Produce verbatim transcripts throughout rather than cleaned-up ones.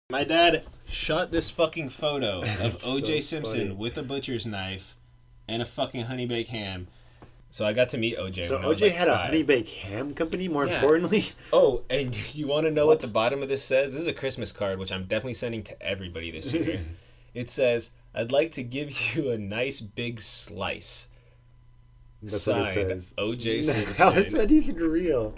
My dad shot this fucking photo of O J so Simpson funny. with a butcher's knife and a fucking honey baked ham. So I got to meet O J. So when I was O J like had a five. honey baked ham company. More Yeah. importantly, Oh, and you want to know what? What? the bottom of this says? This is a Christmas card, which I'm definitely sending to everybody this year. It says, "I'd like to give you a nice big slice." that's Signed, what it says. O J How Simpson. is that even real?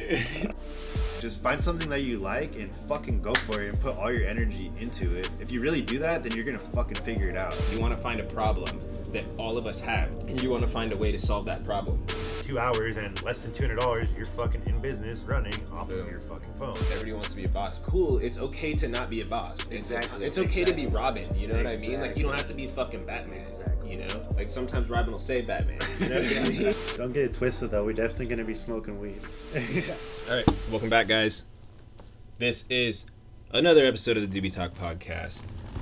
Just find something that you like and fucking go for it and put all your energy into it. If you really do that, then you're gonna fucking figure it out. You want to find a problem that all of us have, and you want to find a way to solve that problem. Two hours and less than two hundred dollars, you're fucking in business running off Boom. of your fucking phone. Everybody wants to be a boss. Cool. It's okay to not be a boss. It's, Exactly. It's okay to be Exactly. Robin. You know what I mean? Like, you don't have to be fucking Batman. Exactly. You know? Like, sometimes Robin will save Batman. You know what I mean? Don't get it twisted though, we're definitely gonna be smoking weed. All right. Welcome back, guys. This is another episode of the Doobie Talk podcast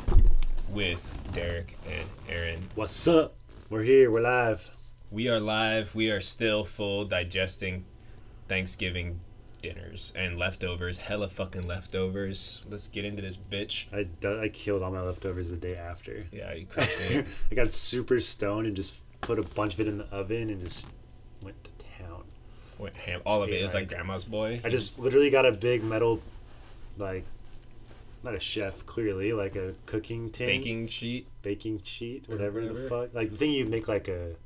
with Derek and Aaron. What's up? We're here. We're live. We are live. We are still full digesting Thanksgiving dinners and leftovers. Hella fucking leftovers. Let's get into this bitch. I, do- I killed all my leftovers the day after. Yeah, you crushed it. I got super stoned and just put a bunch of it in the oven and just went to town. Went ham. All of it. Yeah, It was like like- grandma's boy. I just literally got a big metal, like, not a chef, clearly, like a cooking tin. baking sheet. baking sheet, Or whatever, whatever. the fuck. Like the thing you make like a.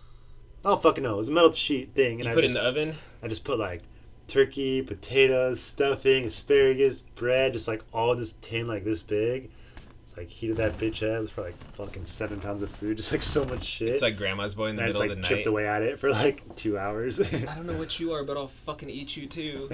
I don't fucking know. It was a metal sheet thing, and You I put just it in the oven. I just put like turkey, potatoes, stuffing, asparagus, bread, just like all this tin like this big. It's like heated that bitch up. It was probably like fucking seven pounds of food, just like so much shit. It's like grandma's boy in the and I just middle like of the chipped night. away at it for like two hours. I don't know what you are, but I'll fucking eat you too.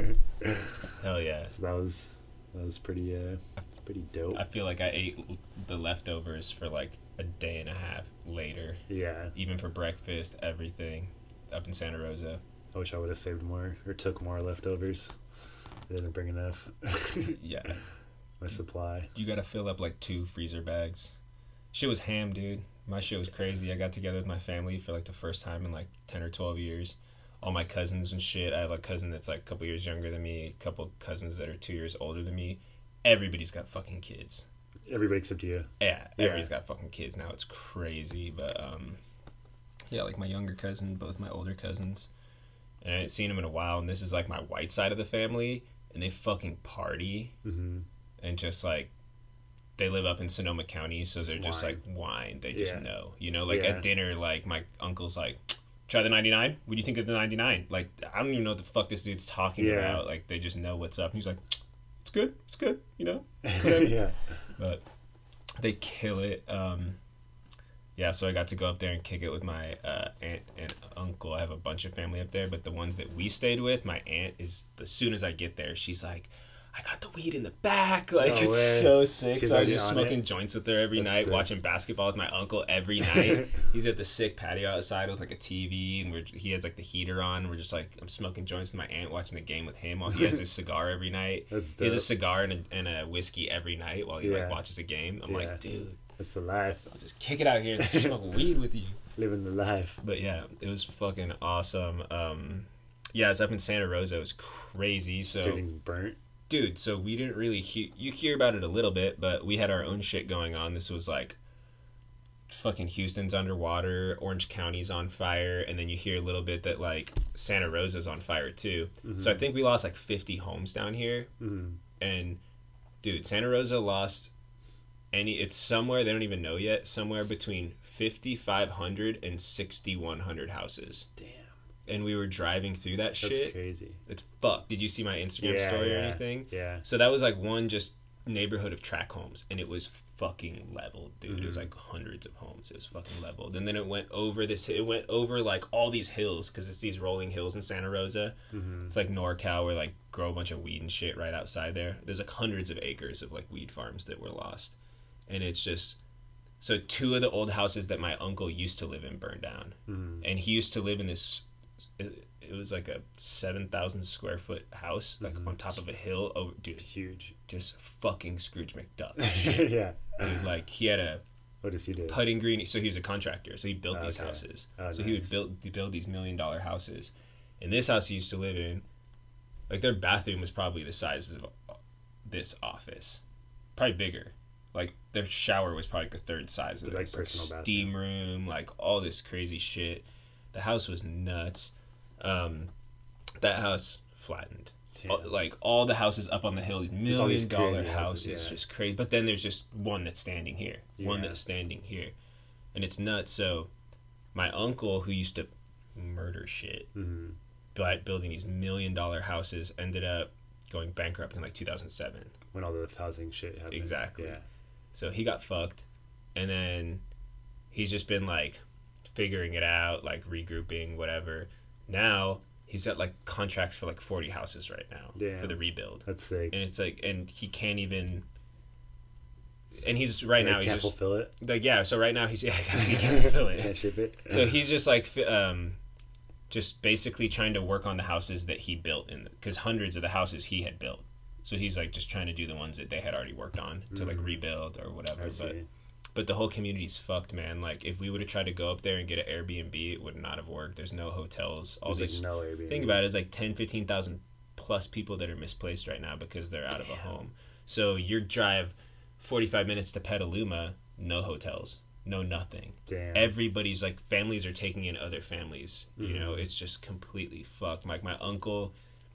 Hell yeah. So that was that was pretty uh pretty dope. I feel like I ate the leftovers for like a day and a half later, Yeah, even for breakfast, everything, up in Santa Rosa. I wish I would have saved more or took more leftovers. I didn't bring enough. Yeah. My supply. You gotta fill up like two freezer bags. Shit was ham, dude. My shit was crazy. I got together with my family for like the first time in like ten or twelve years. All my cousins and shit. I have a cousin that's like a couple years younger than me, a couple cousins that are two years older than me. Everybody's got fucking kids. Everybody except you. Yeah, Yeah. everybody's got fucking kids now. It's crazy, but um, yeah, like my younger cousin, both my older cousins, and I ain't seen them in a while. And this is like my white side of the family, and they fucking party Mm-hmm. and just like they live up in Sonoma County, so they're just Swine. like wine. They just Yeah. know, you know. Like Yeah. at dinner, like my uncle's like, "Try the ninety-nine. What do you think of the ninety-nine?" Like I don't even know what the fuck this dude's talking Yeah. about. Like they just know what's up. And he's like, "It's good. It's good." You know. Yeah. But they kill it. Um, yeah, so I got to go up there and kick it with my uh, aunt and uncle. I have a bunch of family up there, but the ones that we stayed with, my aunt is, as soon as I get there, she's like, I got the weed in the back. Like, No it's way. so sick. She's so I was already just on smoking it? joints with her every That's night, sick. watching basketball with my uncle every night. He's at the sick patio outside with like a T V, and we're, he has like the heater on. And we're just like, I'm smoking joints with my aunt, watching the game with him while he has his cigar every night. That's He has a dope. cigar and a, and a whiskey every night while he Yeah. like watches a game. I'm Yeah. like, dude, That's the life. I'll just kick it out here and smoke weed with you. Living the life. But yeah, it was fucking awesome. Um, yeah, it's up in Santa Rosa. It was crazy. So, Getting burnt. dude, so we didn't really hear, you hear about it a little bit, but we had our own shit going on. This was like fucking Houston's underwater, Orange County's on fire, and then you hear a little bit that like Santa Rosa's on fire too. So I think we lost like fifty homes down here. Mm-hmm. And dude, Santa Rosa lost any, it's somewhere, they don't even know yet, somewhere between fifty-five hundred and sixty-one hundred houses. Damn. And we were driving through that That's shit. crazy. It's fucked. Did you see my Instagram Yeah, story or yeah, anything? Yeah. So that was like one just neighborhood of track homes, and it was fucking leveled, dude. It was Mhm. like hundreds of homes. It was fucking leveled. And then it went over this, it went over like all these hills, because it's these rolling hills in Santa Rosa. Mm-hmm. It's like NorCal, where like grow a bunch of weed and shit right outside there. There's like hundreds of acres of like weed farms that were lost. And it's just, so two of the old houses that my uncle used to live in burned down. Mm-hmm. And he used to live in this, it, it was like a seven thousand square foot house, like Mhm. on top of a hill. Oh, dude, Huge. just fucking Scrooge McDuck shit. Yeah. Dude, like he had a What does he do? putting green, so he was a contractor, so he built these Okay. houses. Oh, so he would nice. build he build these million dollar houses. And this house he used to live in, like their bathroom was probably the size of this office. probably bigger. Like their shower was probably like a third size of Like this. Like personal steam bathroom. room, like all this crazy shit. The house was nuts. Um, that house flattened. Damn. All- like all the houses up on the hill, these There's all these million dollar crazy houses, houses, yeah. just crazy. But then there's just one that's standing here, one Yeah. that's standing here, and it's nuts. So, my uncle who used to murder shit Mm-hmm. by building these million dollar houses ended up going bankrupt in like two thousand seven. When all the housing shit happened. Exactly. Yeah. So he got fucked, and then he's just been like figuring it out, like regrouping, whatever. Now he's got like contracts for like forty houses right now Damn. for the rebuild, That's sick. and it's like, and he can't even. And he's right Like, now he's can't just fulfill it. like yeah. So right now he's yeah exactly he can't fulfill Can't it. ship it. So he's just like fi- um, just basically trying to work on the houses that he built in because hundreds of the houses he had built. So he's like just trying to do the ones that they had already worked on to like Mhm. rebuild or whatever. I But see. but the whole community's fucked, man. Like if we would have tried to go up there and get an Airbnb, it would not have worked. There's no hotels. All There's these like no Airbnb. think about it, it's like ten, fifteen thousand plus people that are misplaced right now because they're out of a home. So your drive forty-five minutes to Petaluma, no hotels, no nothing. Damn. Everybody's like families are taking in other families. You know, Mhm. it's just completely fucked. Like my uncle,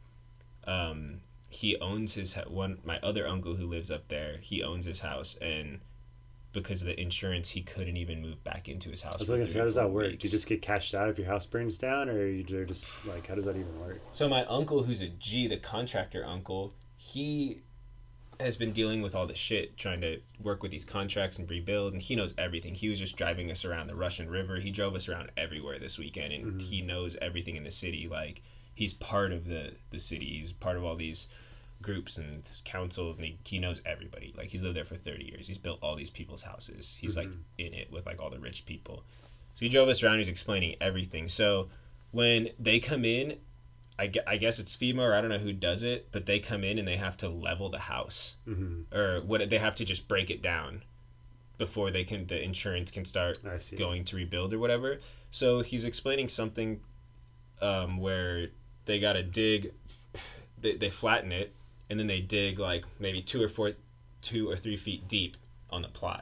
um, he owns his ha- one. My other uncle who lives up there, he owns his house, and because of the insurance, he couldn't even move back into his house. I was for looking, three so or how does four that work? weeks. Do you just get cashed out if your house burns down, or you they're just like, how does that even work? So my uncle, who's a G, the contractor uncle, he has been dealing with all the shit, trying to work with these contracts and rebuild, and he knows everything. He was just driving us around the Russian River. He drove us around everywhere this weekend, and Mhm. he knows everything in the city. Like he's part of the the city. He's part of all these groups and councils, and he, he knows everybody. Like he's lived there for thirty years. He's built all these people's houses. He's like Mhm. in it with like all the rich people. So he drove us around. He's explaining everything. So when they come in, I, gue- I guess it's FEMA or I don't know who does it, but they come in and they have to level the house Mm-hmm. or what they have to just break it down before they can the insurance can start I see. going to rebuild or whatever. So he's explaining something um, where they got to dig, they, they flatten it, and then they dig like maybe two or four, two or three feet deep on the plot.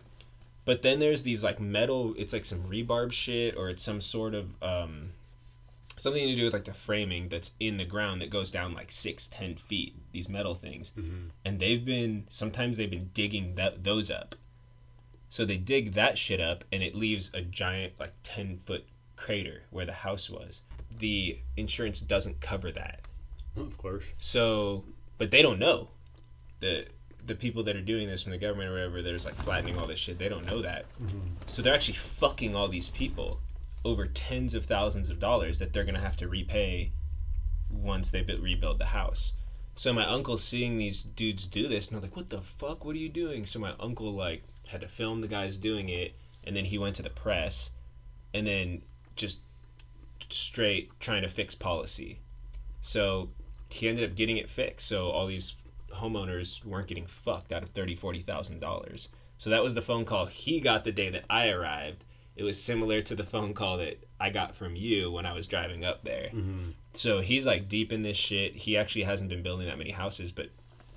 But then there's these like metal, it's like some rebarb shit or it's some sort of um, something to do with like the framing that's in the ground that goes down like six, ten feet. These metal things, Mm-hmm. and they've been sometimes they've been digging that those up. So they dig that shit up, and it leaves a giant like ten foot crater where the house was. The insurance doesn't cover that. Of course. So, but they don't know. The the people that are doing this from the government or whatever, there's like flattening all this shit. They don't know that. Mm-hmm. So they're actually fucking all these people over tens of thousands of dollars that they're gonna have to repay once they bu- rebuild the house. So my uncle's seeing these dudes do this, and they're like, "What the fuck? What are you doing?" So my uncle like had to film the guys doing it, and then he went to the press, and then just straight trying to fix policy. So he ended up getting it fixed. So all these homeowners weren't getting fucked out of thirty, forty thousand dollars. So that was the phone call he got the day that I arrived. It was similar to the phone call that I got from you when I was driving up there. Mm-hmm. So he's like deep in this shit. He actually hasn't been building that many houses, but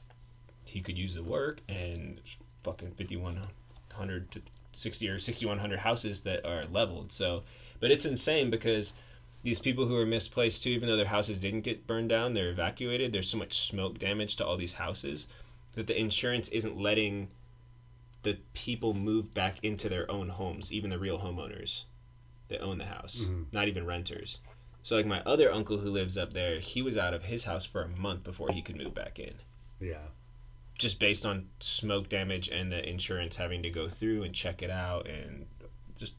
he could use the work, and fucking fifty-one hundred to sixty or sixty-one hundred houses that are leveled. So, but it's insane because these people who are misplaced too, even though their houses didn't get burned down, they're evacuated. There's so much smoke damage to all these houses that the insurance isn't letting the people move back into their own homes, even the real homeowners that own the house, Mhm. not even renters. So like my other uncle who lives up there, he was out of his house for a month before he could move back in, Yeah. just based on smoke damage and the insurance having to go through and check it out and just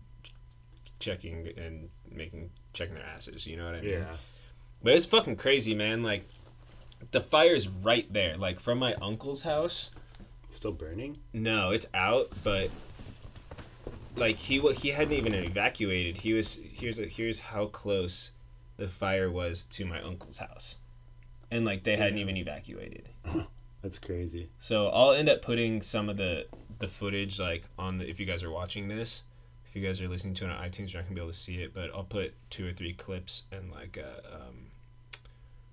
checking and making checking their asses, you know what I mean? Yeah. But it's fucking crazy, man. Like the fire's right there. Like from my uncle's house, Still burning? no, it's out, but like he wa- he hadn't even evacuated. He was here's a, here's how close the fire was to my uncle's house, and like they hadn't Damn. even evacuated. That's crazy. So I'll end up putting some of the the footage like on the if you guys are watching this, if you guys are listening to it on iTunes, you're not gonna be able to see it, but I'll put two or three clips and like a um,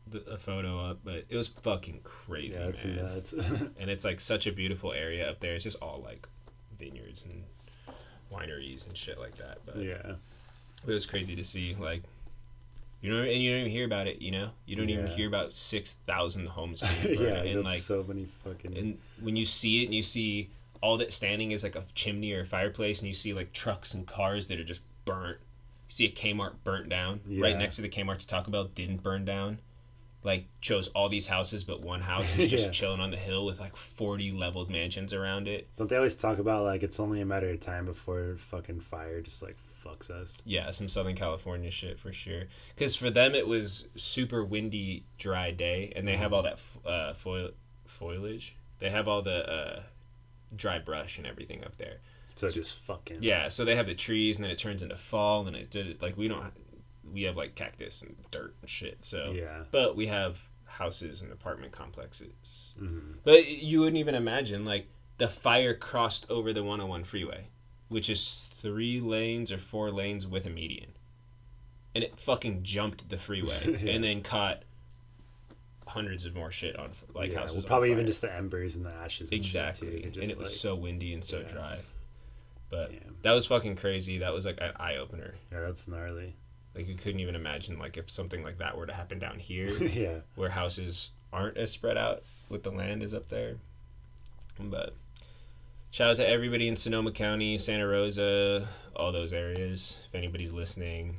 the, a photo up, but it was fucking crazy, Yeah, it's man. nuts. And it's like such a beautiful area up there. It's just all like vineyards and wineries and shit like that. But yeah. it was crazy to see, like, you know, and you don't even hear about it. You know, you don't even Yeah. hear about six thousand homes being Yeah, burned, and that's like, so many fucking. and when you see it, and you see all that standing is like a chimney or a fireplace, and you see like trucks and cars that are just burnt. You see a Kmart burnt down right Yeah. next to the Kmart to Taco Bell didn't burn down. Like, chose all these houses, but one house is just Yeah. chilling on the hill with like forty leveled mansions around it. Don't they always talk about like it's only a matter of time before fucking fire just like fucks us? Yeah, some Southern California shit for sure. Because for them it was super windy, dry day, and they have all that uh, foil foliage. They have all the uh, dry brush and everything up there. So just fucking. Yeah, so they have the trees, and then it turns into fall, and it did like we don't. We have like cactus and dirt and shit. So Yeah. but we have houses and apartment complexes. Mm-hmm. But you wouldn't even imagine, like, the fire crossed over the one oh one freeway, which is three lanes or four lanes with a median. And it fucking jumped the freeway Yeah. and then caught hundreds of more shit on, like, yeah, houses well, on probably even fire. just the embers and the ashes. And Exactly. Shit too. Just, and it was like, so windy and so yeah. dry. But Damn. that was fucking crazy. That was, like, an eye-opener. Yeah, that's gnarly. Like, we couldn't even imagine, like, if something like that were to happen down here. Yeah. Where houses aren't as spread out with the land is up there. But shout out to everybody in Sonoma County, Santa Rosa, all those areas. If anybody's listening,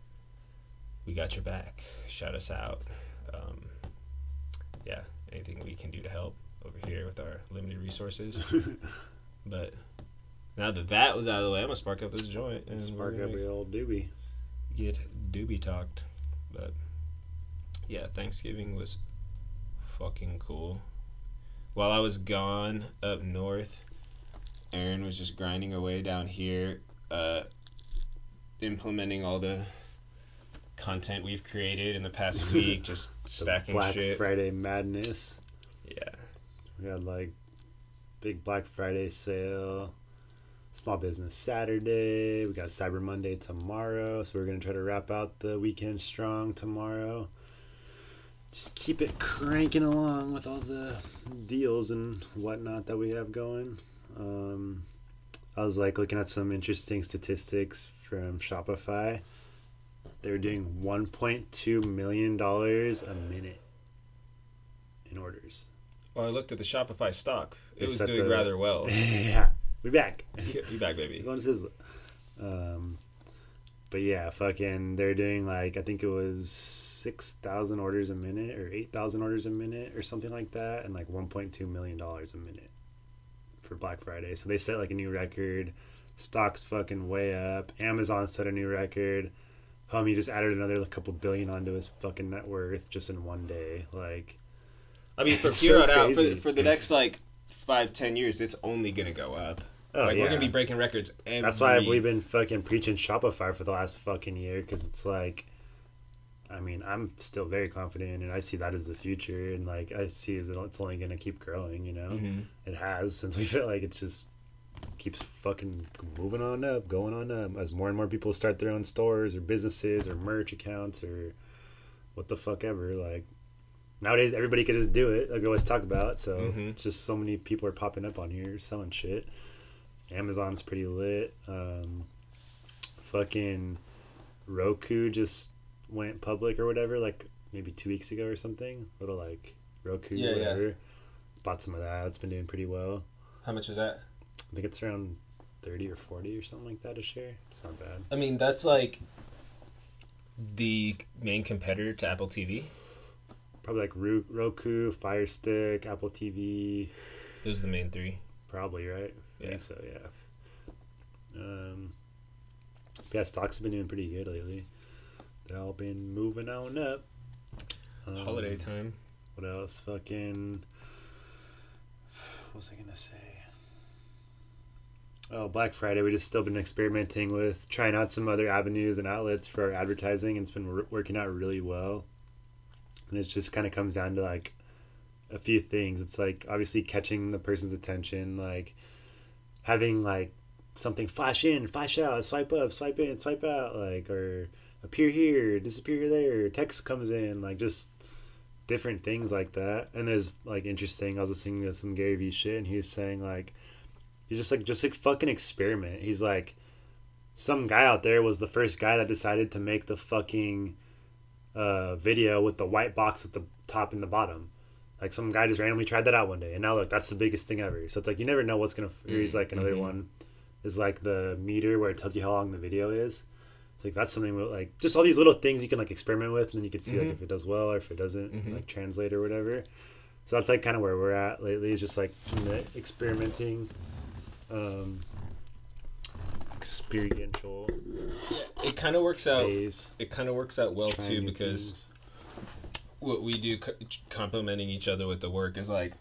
we got your back. Shout us out. Um, yeah, anything we can do to help over here with our limited resources. But now that that was out of the way, I'm gonna spark up this joint and Spark we're up gonna your old doobie. get doobie talked. But yeah, Thanksgiving was fucking cool. While I was gone up north, Erin was just grinding away down here, uh, implementing all the content we've created in the past week, just The stacking Black shit. Friday madness. Yeah. We had like big Black Friday sale, Small Business Saturday. We got Cyber Monday tomorrow, so we're gonna try to wrap out the weekend strong tomorrow. Just keep it cranking along with all the deals and whatnot that we have going. Um, I was like looking at some interesting statistics from Shopify. They were doing one point two million dollars a minute in orders. Well, I looked at the Shopify stock. It They was set doing the- rather well. Yeah, we back. You back, baby. Going to Sizzler. Um, but yeah, fucking, they're doing like I think it was six thousand orders a minute or eight thousand orders a minute or something like that, and like one point two million dollars a minute for Black Friday. So they set like a new record. Stock's fucking way up. Amazon set a new record. Homie just added another couple billion onto his fucking net worth just in one day. Like, I mean, from It's here so on out, for, crazy. for the next like five, ten years, it's only gonna go up. oh like yeah. we're gonna be breaking records every. That's why we've been fucking preaching Shopify for the last fucking year, because it's like, I mean, I'm still very confident, and I see that as the future, and like I see as it's only gonna keep growing. You know, hmm it has since we feel like it's just keeps fucking moving on up, going on up as more and more people start their own stores or businesses or merch accounts or what the fuck ever. Like nowadays, everybody could just do it. Like we always talk about. So Mhm. it's just so many people are popping up on here selling shit. Amazon's pretty lit. Um, fucking Roku just went public or whatever, like maybe two weeks ago or something. Little like Roku, Yeah, yeah. whatever. Bought some of that. It's been doing pretty well. How much is that? I think it's around thirty or forty or something like that a share. It's not bad. I mean, that's like the main competitor to Apple T V. Probably like Ru- Roku, Fire Stick, Apple T V. Those are the main three. Probably, right? I Yeah. think so, yeah. Um, yeah, stocks have been doing pretty good lately. They've all been moving on up. Um, Holiday time. What else? Fucking. What was I gonna say? Oh, Black Friday. We just still been experimenting with trying out some other avenues and outlets for our advertising, and it's been wor- working out really well. And it just kind of comes down to like a few things. It's like obviously catching the person's attention, like having like something flash in, flash out, swipe up, swipe in, swipe out, like, or appear here, disappear there, text comes in, like just different things like that. And there's like interesting. I was listening to some Gary Vee shit, and he was saying like he's just like just like fucking experiment. He's like some guy out there was the first guy that decided to make the fucking uh, video with the white box at the top and the bottom. Like some guy just randomly tried that out one day, and now look, that's the biggest thing ever. So it's like you never know what's gonna. He's like another mm-hmm. one is like the meter where it tells you how long the video is. It's like that's something with, like just all these little things you can like experiment with, and then you can see mm-hmm. like if it does well or if it doesn't mm-hmm. like translate or whatever. So that's like kind of where we're at lately. Is just like in the experimenting, um, experiential. It kind of works out. Phase. It kind of works out well Trying too new because things. what we do, co- complementing each other with the work, is like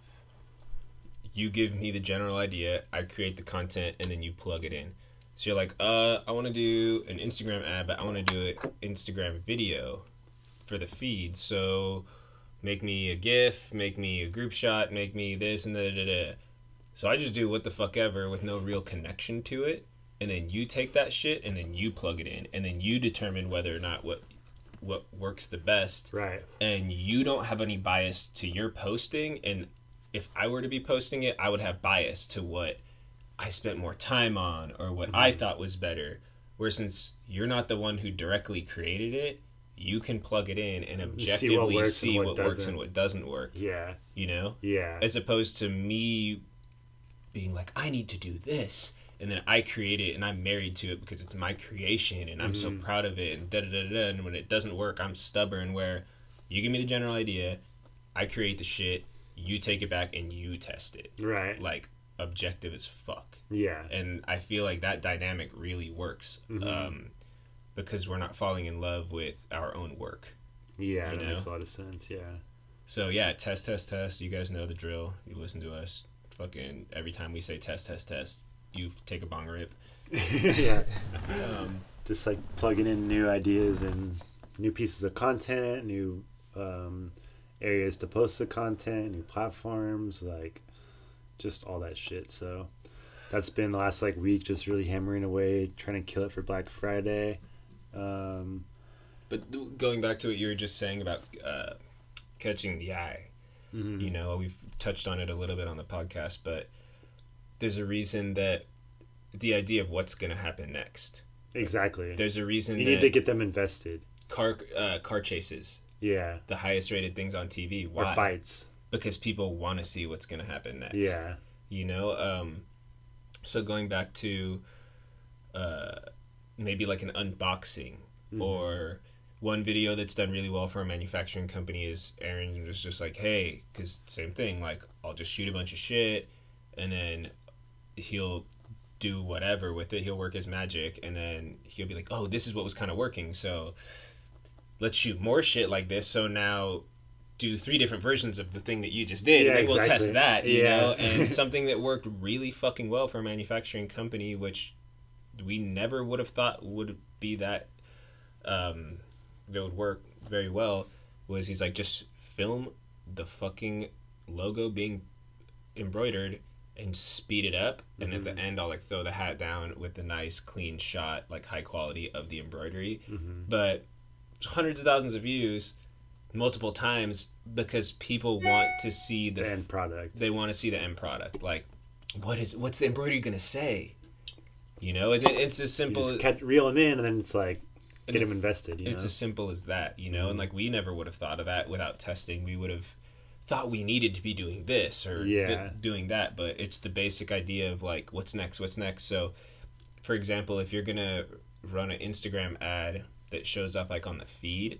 you give me the general idea, I create the content, and then you plug it in. So you're like, uh, I want to do an Instagram ad, but I want to do an Instagram video for the feed. So make me a GIF, make me a group shot, make me this and da da da. So I just do what the fuck ever with no real connection to it, and then you take that shit and then you plug it in, and then you determine whether or not what what works the best. Right. And you don't have any bias to your posting, and if I were to be posting it, I would have bias to what I spent more time on or what mm-hmm. I thought was better. Where since you're not the one who directly created it, you can plug it in and objectively see what works, see and, what what works and what doesn't work. Yeah. You know? Yeah. As opposed to me being like, I need to do this. And then I create it and I'm married to it because it's my creation and I'm mm-hmm. so proud of it and da da da da. And when it doesn't work, I'm stubborn. Where you give me the general idea, I create the shit, you take it back and you test it. Right. Like objective as fuck. Yeah. And I feel like that dynamic really works mm-hmm. um, because we're not falling in love with our own work. Yeah, that know? makes a lot of sense. Yeah. So yeah, test, test, test. You guys know the drill. You listen to us. Fucking every time we say test, test, test, you take a bong rip. Yeah. um, Just like plugging in new ideas and new pieces of content, new um, areas to post the content, new platforms, like just all that shit. So that's been the last like week, just really hammering away, trying to kill it for Black Friday. Um, but going back to what you were just saying about uh, catching the eye, mm-hmm. you know, we've touched on it a little bit on the podcast, but there's a reason that the idea of what's going to happen next. Exactly. There's a reason you that need to get them invested. Car uh, car chases. Yeah. The highest rated things on T V. Why? Or fights. Because people want to see what's going to happen next. Yeah. You know, um, so going back to uh, maybe like an unboxing mm-hmm. or one video that's done really well for a manufacturing company is Aaron was just like, hey, because same thing, like I'll just shoot a bunch of shit and then he'll do whatever with it. He'll work his magic and then he'll be like, oh, this is what was kind of working. So let's shoot more shit like this. So now do three different versions of the thing that you just did, yeah, and then exactly. we'll test that, you yeah. know, and something that worked really fucking well for a manufacturing company, which we never would have thought would be that, um, that would work very well, was he's like, just film the fucking logo being embroidered and speed it up, and mm-hmm. at the end I'll like throw the hat down with the nice clean shot, like high quality of the embroidery, mm-hmm. but hundreds of thousands of views multiple times because people want to see the, the end product. They want to see the end product. Like, what is what's the embroidery gonna say? You know, it, it's as simple. You just as, catch, reel them in, and then it's like get them invested. You it's know? as simple as that. You know, mm-hmm. and like we never would have thought of that without testing. We would have thought we needed to be doing this or yeah. th- doing that, but it's the basic idea of like what's next, what's next. So, for example, if you're gonna run an Instagram ad that shows up like on the feed,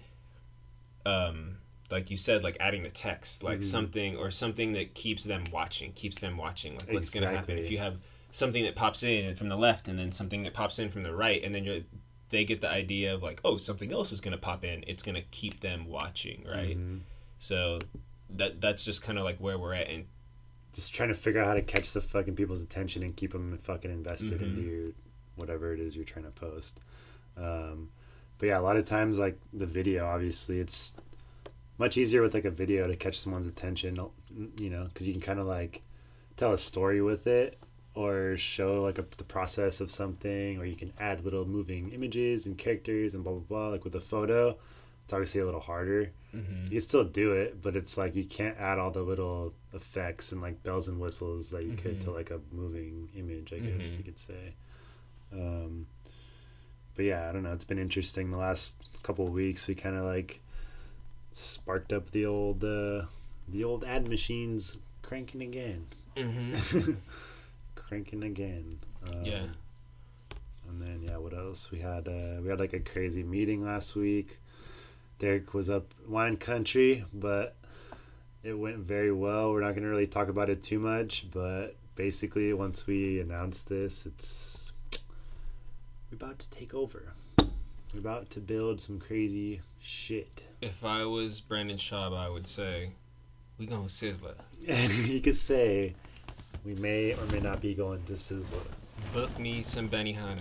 um, like you said, like adding the text, like mm-hmm. something or something that keeps them watching, keeps them watching. Like what's exactly. gonna happen if you have something that pops in from the left and then something that pops in from the right, and then you're they get the idea of like, oh, something else is gonna pop in. It's gonna keep them watching, right? Mm-hmm. So that that's just kind of like where we're at, and just trying to figure out how to catch the fucking people's attention and keep them fucking invested mm-hmm. into your whatever it is you're trying to post. Um, but yeah, a lot of times like the video, obviously, it's much easier with like a video to catch someone's attention, you know, because you can kind of like tell a story with it or show like a, the process of something, or you can add little moving images and characters and blah blah blah. Like with a photo, it's obviously a little harder. Mm-hmm. You can still do it, but it's like you can't add all the little effects and like bells and whistles that you mm-hmm. could to like a moving image, I guess mm-hmm. you could say. Um, but yeah, I don't know. It's been interesting the last couple of weeks. We kind of like sparked up the old uh, the old ad machines cranking again. Mm-hmm. Cranking again. Um, yeah. And then yeah, what else? We had uh, we had like a crazy meeting last week. Derek was up wine country, but it went very well. We're not going to really talk about it too much, but basically once we announce this, it's we're about to take over. We're about to build some crazy shit. If I was Brandon Schaub, I would say we going Sizzler. You could say we may or may not be going to Sizzler. Book me some Benihana.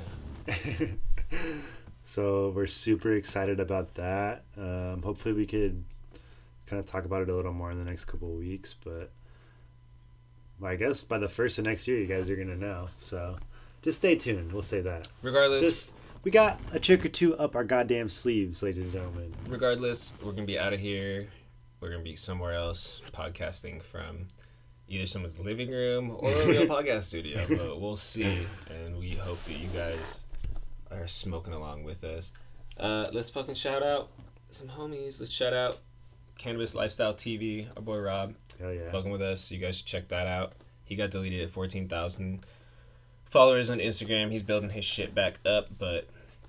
So we're super excited about that. Um, hopefully we could kind of talk about it a little more in the next couple of weeks, but I guess by the first of next year, you guys are going to know. So just stay tuned. We'll say that. Regardless. Just, we got a trick or two up our goddamn sleeves, ladies and gentlemen. Regardless, we're going to be out of here. We're going to be somewhere else podcasting from either someone's living room or a real podcast studio, but we'll see. And we hope that you guys are smoking along with us. Uh, let's fucking shout out some homies. Let's shout out Cannabis Lifestyle T V, our boy Rob. Hell yeah. Fucking with us. You guys should check that out. He got deleted at fourteen thousand followers on Instagram. He's building his shit back up, but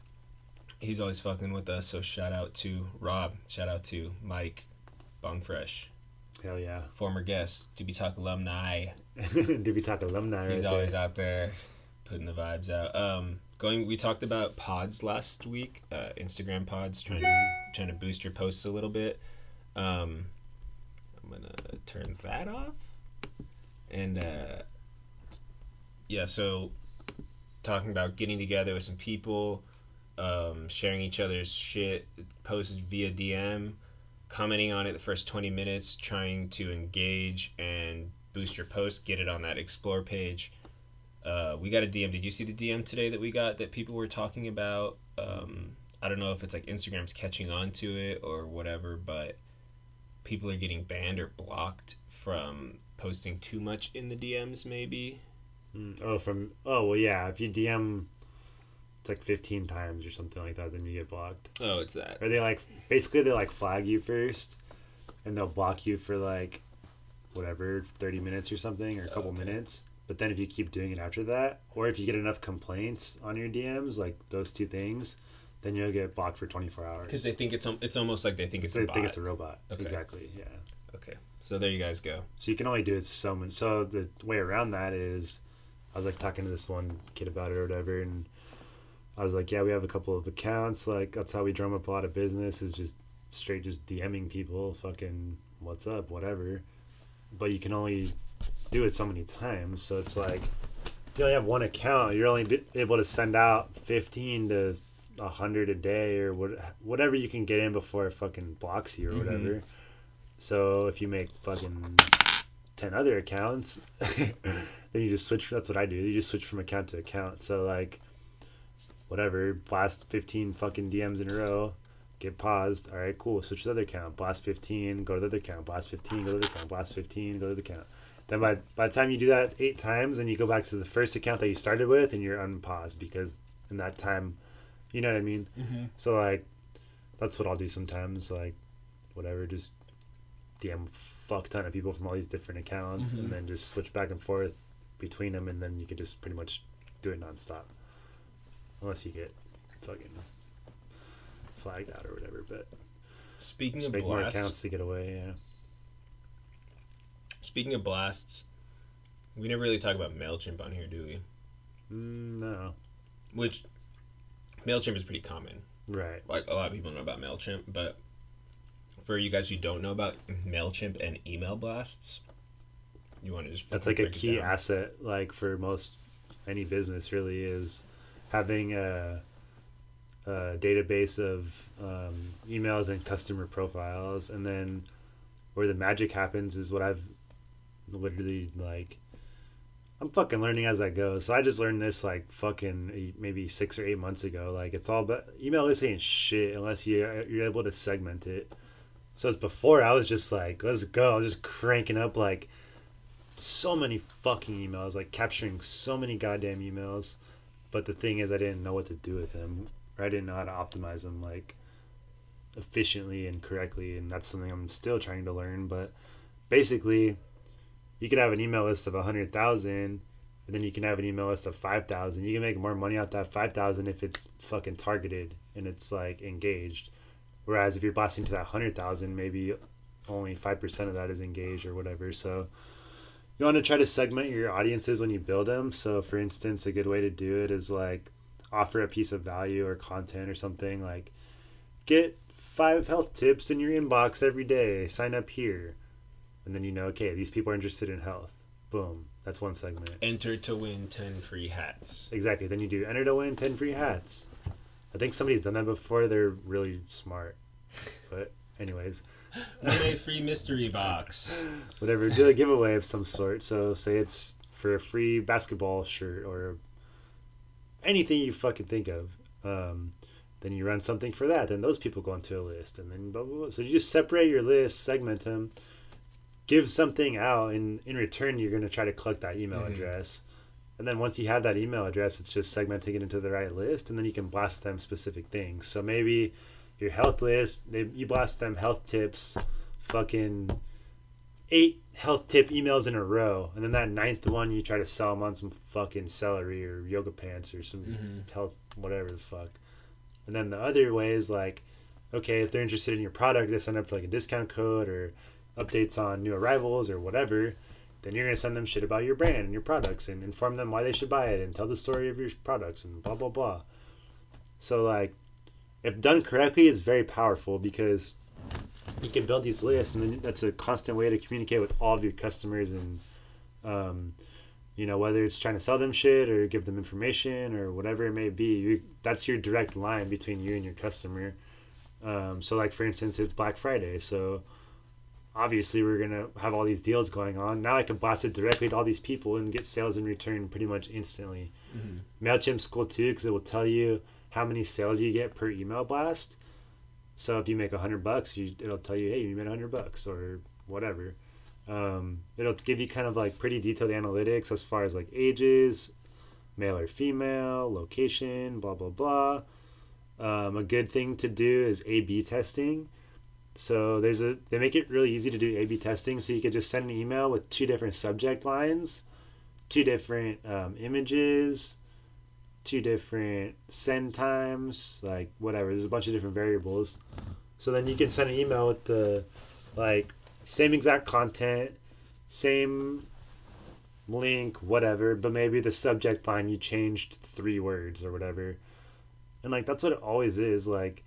he's always fucking with us. So shout out to Rob. Shout out to Mike Bongfresh. Hell yeah. Former guest, Doobie Talk alumni. Doobie Talk alumni. He's right always there. out there putting the vibes out. Um, going. We talked about pods last week. Uh, Instagram pods, trying to trying to boost your posts a little bit. Um, I'm gonna turn that off. And uh, yeah, so talking about getting together with some people, um, sharing each other's shit, posted via D M. Commenting on it the first twenty minutes, trying to engage and boost your post, get it on that explore page. Uh, we got a D M. Did you see the D M today that we got that people were talking about? Um, I don't know if it's like Instagram's catching on to it or whatever, but people are getting banned or blocked from posting too much in the D Ms, maybe. Mm, oh, from oh well, yeah. If you D M, it's like fifteen times or something like that, then you get blocked. Oh, it's that. Or they like basically they like flag you first, and they'll block you for like whatever thirty minutes or something or a couple okay. minutes. But then if you keep doing it after that, or if you get enough complaints on your D Ms, like those two things, then you'll get blocked for twenty-four hours. Because they think it's it's almost like they think it's they a bot. think it's a robot. Okay. Exactly. Yeah. Okay. So there you guys go. So you can only do it so much. So the way around that is, I was like talking to this one kid about it or whatever, and I was like, yeah, we have a couple of accounts. Like that's how we drum up a lot of business is just straight just DMing people, fucking what's up, whatever. But you can only do it so many times. So it's like you only have one account. You're only be able to send out fifteen to a hundred a day or what, whatever you can get in before it fucking blocks you or mm-hmm. whatever. So if you make fucking ten other accounts, then you just switch. That's what I do. You just switch from account to account. So like, whatever, blast fifteen fucking D Ms in a row, get paused. All right, cool. Switch to the other account. Blast fifteen, go to the other account. Blast fifteen, go to the other account. Blast fifteen, go to the account. Then by by the time you do that eight times, and you go back to the first account that you started with, and you're unpaused because in that time, you know what I mean. Mm-hmm. So like, that's what I'll do sometimes. Like, whatever, just D M fuck ton of people from all these different accounts, mm-hmm. and then just switch back and forth between them, and then you can just pretty much do it nonstop, unless you get fucking flagged out or whatever. But speaking just of make blasts, more accounts to get away. Yeah. Speaking of blasts, we never really talk about MailChimp on here, do we? Mm, no. Which MailChimp is pretty common. Right. Like a lot of people know about MailChimp, but for you guys who don't know about MailChimp and email blasts, you want to just that's like a key asset, like for most any business really is having a, a database of um, emails and customer profiles, and then where the magic happens is what I've literally like I'm fucking learning as I go. So I just learned this like fucking eight, maybe six or eight months ago. Like it's all but email list ain't shit unless you you're able to segment it. So it's before I was just like, let's go. I was just cranking up like so many fucking emails, like capturing so many goddamn emails. But the thing is, I didn't know what to do with them. Or I didn't know how to optimize them like efficiently and correctly, and that's something I'm still trying to learn. But basically, you could have an email list of a hundred thousand, and then you can have an email list of five thousand. You can make more money out that five thousand if it's fucking targeted and it's like engaged. Whereas if you're blasting to that hundred thousand, maybe only five percent of that is engaged or whatever. So you want to try to segment your audiences when you build them. So for instance, a good way to do it is like offer a piece of value or content or something like get five health tips in your inbox every day. Sign up here. And then you know, okay, these people are interested in health. Boom. That's one segment. Enter to win ten free hats. Exactly. Then you do enter to win ten free hats. I think somebody's done that before. They're really smart. But anyways. Win a free mystery box. Whatever. Do a giveaway of some sort. So say it's for a free basketball shirt or anything you fucking think of. Um, then you run something for that. Then those people go into a list. And then blah, blah, blah. So you just separate your list, segment them. Give something out, and in return you're going to try to collect that email mm-hmm. address, and then once you have that email address, it's just segmenting it into the right list, and then you can blast them specific things. So maybe your health list, they, you blast them health tips, fucking eight health tip emails in a row, and then that ninth one you try to sell them on some fucking celery or yoga pants or some mm-hmm. health whatever the fuck. And then the other way is like, okay, if they're interested in your product, they sign up for like a discount code or updates on new arrivals or whatever, then you're going to send them shit about your brand and your products and inform them why they should buy it and tell the story of your products and blah, blah, blah. So, like, if done correctly, it's very powerful because you can build these lists, and then that's a constant way to communicate with all of your customers and, um, you know, whether it's trying to sell them shit or give them information or whatever it may be, you, that's your direct line between you and your customer. Um, so, like, for instance, it's Black Friday, so obviously we're going to have all these deals going on. Now I can blast it directly to all these people and get sales in return pretty much instantly. Mm-hmm. MailChimp's cool too because it will tell you how many sales you get per email blast. So if you make a hundred bucks, you, it'll tell you, hey, you made a hundred bucks or whatever. Um, it'll give you kind of like pretty detailed analytics as far as like ages, male or female, location, blah, blah, blah. Um, a good thing to do is A B testing. So there's a they make it really easy to do A B testing. So you could just send an email with two different subject lines, two different um, images, two different send times, like whatever. There's a bunch of different variables. So then you can send an email with the like same exact content, same link, whatever, but maybe the subject line you changed three words or whatever. And like that's what it always is. Like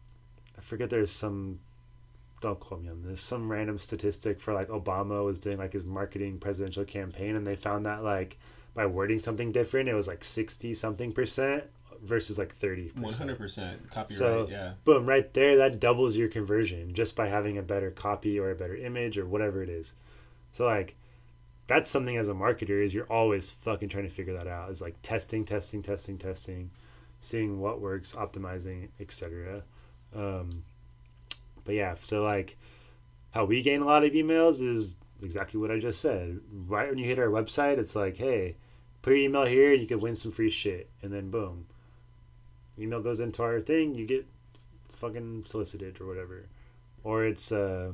I forget there's some don't quote me on this, some random statistic for like Obama was doing like his marketing presidential campaign, and they found that like by wording something different it was like sixty something percent versus like thirty percent. one hundred percent copyright. So yeah, boom, right there, that doubles your conversion just by having a better copy or a better image or whatever it is. So like that's something as a marketer is you're always fucking trying to figure that out. Is like testing testing testing testing, seeing what works, optimizing, etc. um But yeah, so like how we gain a lot of emails is exactly what I just said. Right when you hit our website, it's like, hey, put your email here, you can win some free shit. And then boom, email goes into our thing, you get fucking solicited or whatever. Or it's uh,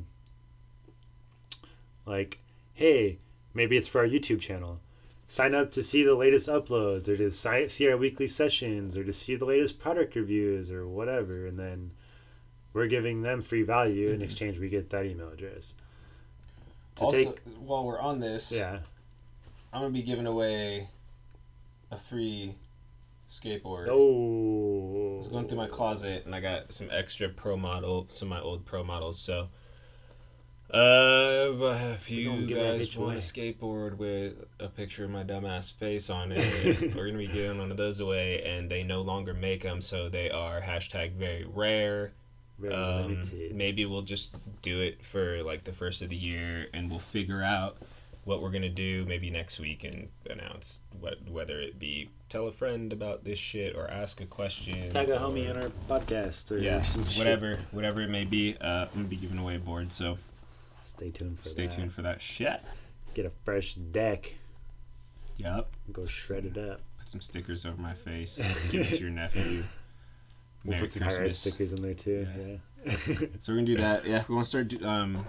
like, hey, maybe it's for our YouTube channel. Sign up to see the latest uploads or to see our weekly sessions or to see the latest product reviews or whatever. And then we're giving them free value. In exchange, we get that email address. To also, take, while we're on this, yeah, I'm going to be giving away a free skateboard. Oh. I was going through my closet, and I got some extra pro model, some of my old pro models. So, uh, if you guys want a skateboard with a picture of my dumbass face on it, we're going to be giving one of those away, and they no longer make them, so they are hashtag very rare. Um, maybe we'll just do it for like the first of the year, and we'll figure out what we're gonna do maybe next week and announce what whether it be tell a friend about this shit or ask a question. Tag a or, homie on our podcast or yeah, some whatever, shit. whatever it may be. Uh, I'm gonna be giving away a board, so stay tuned for stay that. tuned for that shit. Get a fresh deck. Yup. Go shred it up. Put some stickers over my face. Give it to your nephew. We'll Merry put some Christmas. high-rise stickers in there too. Yeah. yeah. So we're gonna do that. Yeah, we want to start do, um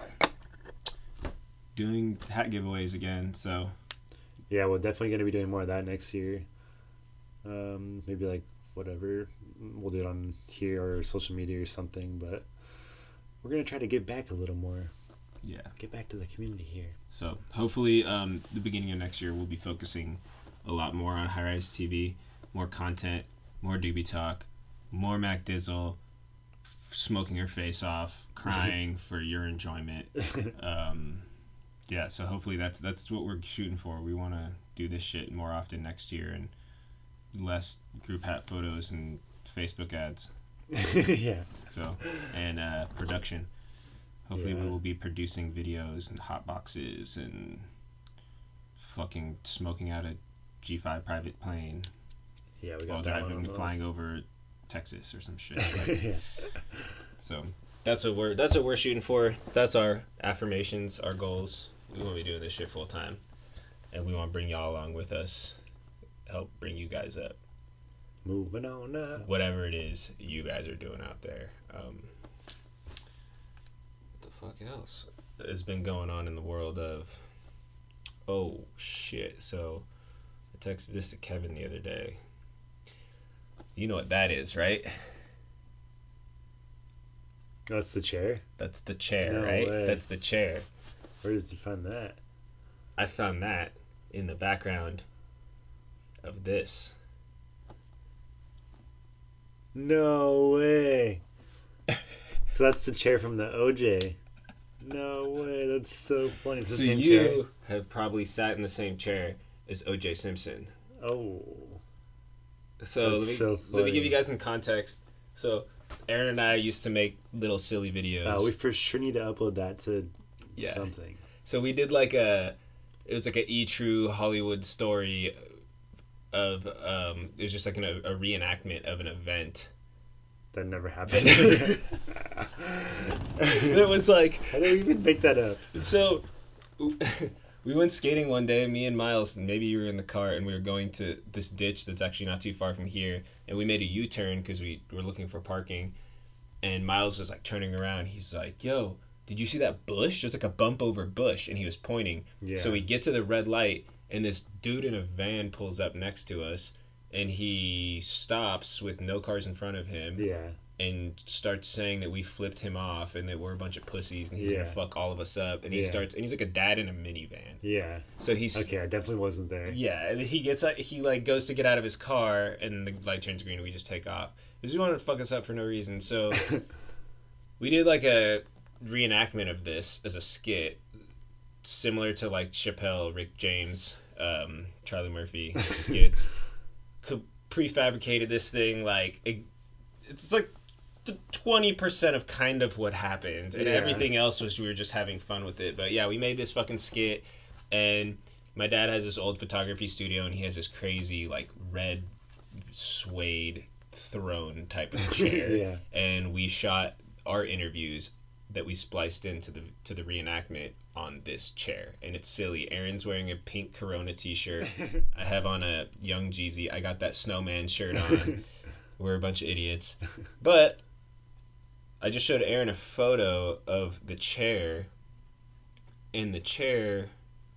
doing hat giveaways again. So yeah, we're definitely gonna be doing more of that next year. Um, maybe like whatever we'll do it on here or social media or something. But we're gonna try to give back a little more. Yeah, get back to the community here. So hopefully, um, the beginning of next year we'll be focusing a lot more on High Rise T V, more content, more doobie talk, more Mac Dizzle, f- smoking her face off, crying for your enjoyment. Um, yeah, so hopefully that's that's what we're shooting for. We want to do this shit more often next year and less group hat photos and Facebook ads. Yeah. So and uh, production. Hopefully yeah. we will be producing videos and hot boxes and fucking smoking out a G five private plane. Yeah, we got while that driving, one flying over Texas or some shit. Like, yeah. So that's what we're that's what we're shooting for. That's our affirmations, our goals. We want to be doing this shit full time, and we want to bring y'all along with us. Help bring you guys up. Moving on up. Whatever it is you guys are doing out there. Um, what the fuck else has been going on in the world of? Oh shit! So I texted this to Kevin the other day. You know what that is, right? That's the chair? That's the chair, No right? way. That's the chair. Where did you find that? I found that in the background of this. No way. So that's the chair from the O J. No way. That's so funny. It's the So same you chair. have probably sat in the same chair as O J Simpson. Oh. So, let me, That's so let me give funny. you guys some context. So Aaron and I used to make little silly videos. Uh, we for sure need to upload that to Yeah. something. So we did like a, it was like a E True Hollywood story of, um, it was just like an, a reenactment of an event. That never happened. It was like, How did we even make that up? so we went skating one day, me and Miles, and maybe you were in the car, and we were going to this ditch that's actually not too far from here, and we made a U-turn because we were looking for parking, and Miles was like turning around. He's like, yo, did you see that bush? There's like a bump over bush, and he was pointing. Yeah. So we get to the red light, and this dude in a van pulls up next to us, and he stops with no cars in front of him. Yeah. And starts saying that we flipped him off and that we're a bunch of pussies and he's Yeah. gonna fuck all of us up. And he Yeah. starts, and he's like a dad in a minivan. Yeah. So he's Okay, I definitely wasn't there. yeah, and he gets like he like goes to get out of his car and the light turns green and we just take off because we wanted to fuck us up for no reason. So we did like a reenactment of this as a skit, similar to like Chappelle, Rick James, um, Charlie Murphy skits. Co- prefabricated this thing like it, it's like the twenty percent of kind of what happened, and Yeah. everything else was we were just having fun with it. But yeah, we made this fucking skit, and my dad has this old photography studio, and he has this crazy like red suede throne type of chair. Yeah. And we shot our interviews that we spliced into the to the reenactment on this chair, and it's silly. Aaron's wearing a pink Corona t-shirt. I have on a Young Jeezy. I got that snowman shirt on. We're a bunch of idiots, but I just showed Aaron a photo of the chair, and the chair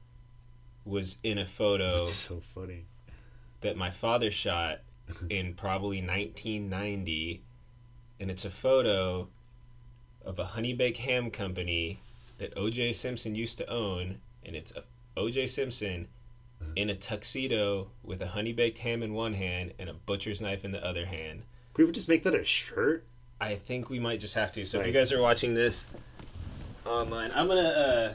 was in a photo That's so funny. that my father shot in probably nineteen ninety, and it's a photo of a honey baked ham company that O J Simpson used to own, and it's a O J Simpson in a tuxedo with a honey baked ham in one hand and a butcher's knife in the other hand. Could we just make that a shirt? I think we might just have to. So if Right. you guys are watching this online, I'm gonna uh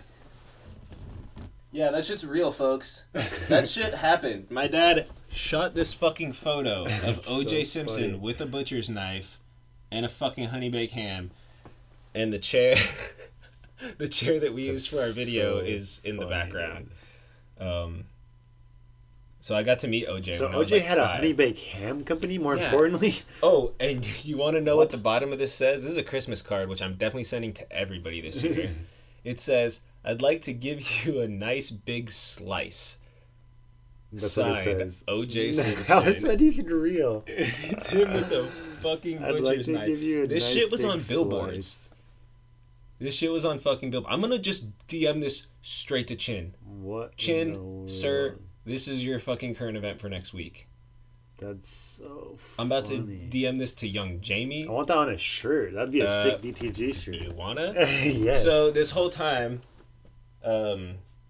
yeah, that shit's real, folks. That shit happened. My dad shot this fucking photo of That's O J so Simpson funny. with a butcher's knife and a fucking honey baked ham, and the chair the chair that we used for our That's video so is in the funny, background. dude. Um, so I got to meet O J. So when I was O J like had a five. honey baked ham company. More Yeah. importantly, Oh, and you want to know what? What? the bottom of this says? This is a Christmas card, which I'm definitely sending to everybody this year. It says, "I'd like to give you a nice big slice." that's Signed, what it says. O J How Simpson. is that even real? It's him with the fucking I'd butcher's like to knife. give you a This nice shit was big on billboards. slice. This shit was on fucking billboards. I'm gonna just D M this straight to Chin. What? in Chin, the world? sir, this is your fucking current event for next week. That's so. I'm about funny. to D M this to young Jamie. I want that on a shirt. That'd be a Uh, sick D T G shirt. You wanna? Yes. So this whole time, um,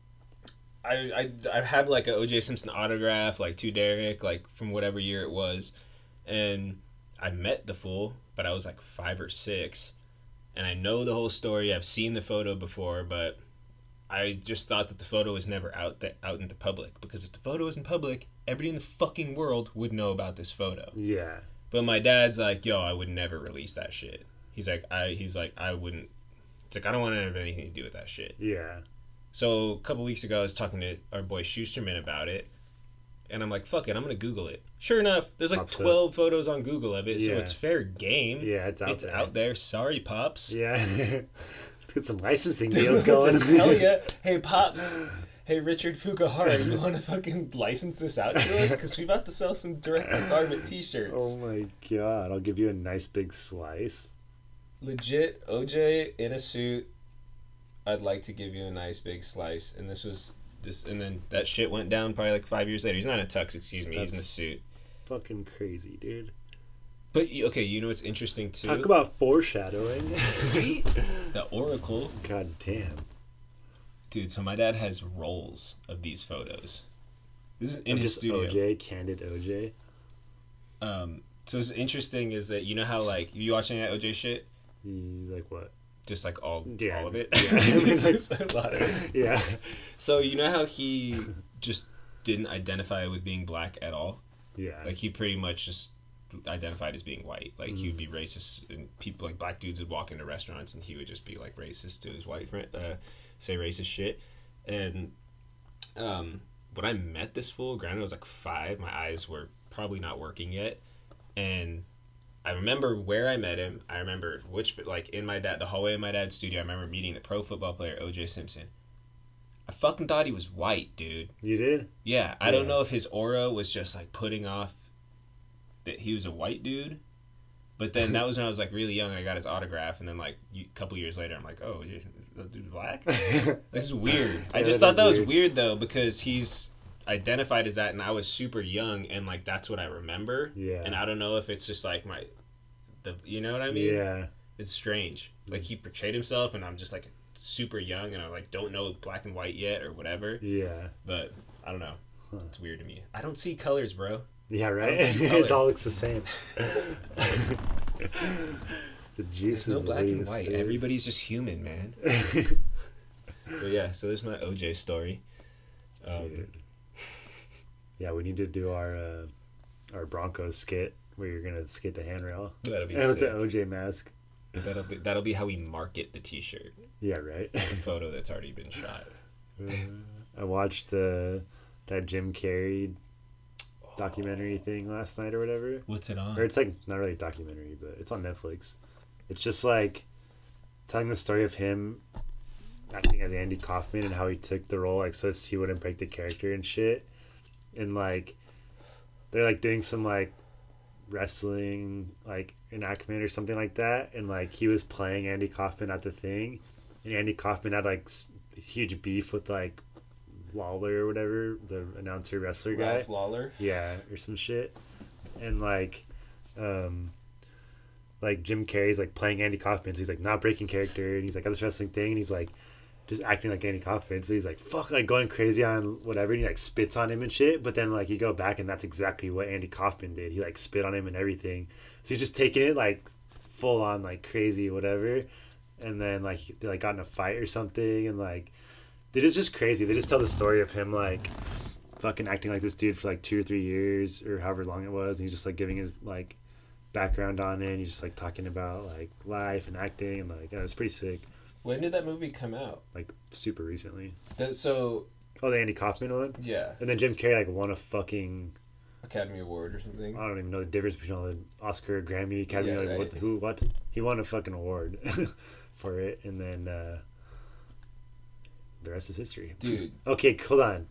I I I have like a O J Simpson autograph, like to Derek, like from whatever year it was, and I met the fool, but I was like five or six, and I know the whole story. I've seen the photo before, but I just thought that the photo was never out th- out in the public, because if the photo was in public, everybody in the fucking world would know about this photo. Yeah. But my dad's like, yo, I would never release that shit. He's like, I he's like, I wouldn't. It's like I don't want to have anything to do with that shit. Yeah. So a couple weeks ago, I was talking to our boy Schusterman about it, and I'm like, "Fuck it, I'm gonna Google it." Sure enough, there's like Pops up. twelve photos on Google of it, so Yeah. it's fair game. Yeah, it's out it's there. out there. Sorry, pops. Yeah. Let's get some licensing deals going. Hell yeah! Hey, pops. Hey, Richard Fukuhara, you want to fucking license this out to us? Because we're about to sell some direct garment T-shirts. Oh my god! I'll give you a nice big slice. Legit, O J in a suit. I'd like to give you a nice big slice, and this was this, and then that shit went down probably like five years later. He's not in a tux, excuse me. He's in a That's- suit. Fucking crazy, dude. But y- okay, you know what's interesting too? Talk about foreshadowing. Right? The Oracle, God damn. dude. So my dad has rolls of these photos. This is in Of his just studio. O J, candid O J. Um, so what's interesting is that you know how like you watching that O J shit, He's like what? just like all Yeah. all of it. Yeah. It's just a lot of it. Yeah. So you know how he just didn't identify with being black at all. Yeah. Like he pretty much just identified as being white. Like he would Mm. be racist, and people like black dudes would walk into restaurants, and he would just be like racist to his white friend, uh, say racist shit. And um, when I met this fool, granted I was like five, my eyes were probably not working yet, and I remember where I met him. I remember which, like in my dad, the hallway of my dad's studio. I remember meeting the pro football player O J Simpson. I fucking thought he was white, dude. You did? Yeah, I don't Yeah. know if his aura was just like putting off that he was a white dude, but then that was when I was like really young and I got his autograph, and then like a couple years later, I'm like, oh, that dude's black. This is weird. I Yeah, just that thought is that was weird. weird though, because he's identified as that, and I was super young, and like that's what I remember. Yeah. And I don't know if it's just like my, the you know what I mean? Yeah. It's strange. Like he portrayed himself, and I'm just like super young, and I like don't know black and white yet or whatever. Yeah. But I don't know. Huh. It's weird to me. I don't see colors, bro. Yeah, right? I don't see color. It all looks the same. The juice There's is no black and loose, white. dude. Everybody's just human, man. But yeah, so there's my O J story. Um, Dude. Yeah, we need to do our uh, our Broncos skit where you're gonna skate the handrail that'll be and with sick. the O J mask. That'll be that'll be how we market the T-shirt. Yeah, right. The photo that's already been shot. Uh, I watched uh, that Jim Carrey documentary thing last night or whatever. What's it on? Or it's like not really a documentary, but it's on Netflix. It's just like telling the story of him acting as Andy Kaufman and how he took the role like so he wouldn't break the character and shit. And like they're like doing some like wrestling like enactment or something like that, and like he was playing Andy Kaufman at the thing, and Andy Kaufman had like s- huge beef with like Lawler or whatever, the announcer wrestler guy. Ralph Lawler. Yeah, or some shit. And like um like Jim Carrey's like playing Andy Kaufman, so he's like not breaking character, and he's like at this wrestling thing, and he's like just acting like Andy Kaufman, so he's like fuck, like going crazy on whatever, and he like spits on him and shit. But then like you go back and that's exactly what Andy Kaufman did. He like spit on him and everything, so he's just taking it like full on like crazy whatever. And then like they like got in a fight or something, and like it is just crazy. They just tell the story of him like fucking acting like this dude for like two or three years or however long it was, and he's just like giving his like background on it, and he's just like talking about like life and acting, and like yeah, it's pretty sick. When did that movie come out? Like super recently. That, so Oh, the Andy Kaufman one. Yeah, And then Jim Carrey like won a fucking. Academy Award or something. I don't even know the difference between all the Oscar, Grammy, Academy. Yeah, like right. what? Who? What? He won a fucking award for it, and then uh, the rest is history. Dude. Okay, hold on.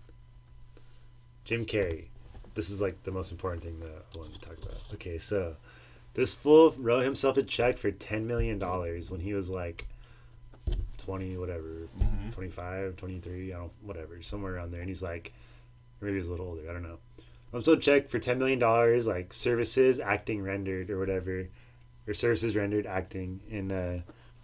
Jim Carrey. This is like the most important thing that I wanted to talk about. Okay, so this fool wrote himself a check for ten million dollars when he was like twenty, whatever, Mm-hmm. twenty-five, twenty-three, I don't, whatever, somewhere around there. And he's like, or maybe he's a little older, I don't know. I'm so check for ten million dollars, like services, acting rendered, or whatever, or services rendered, acting, and uh,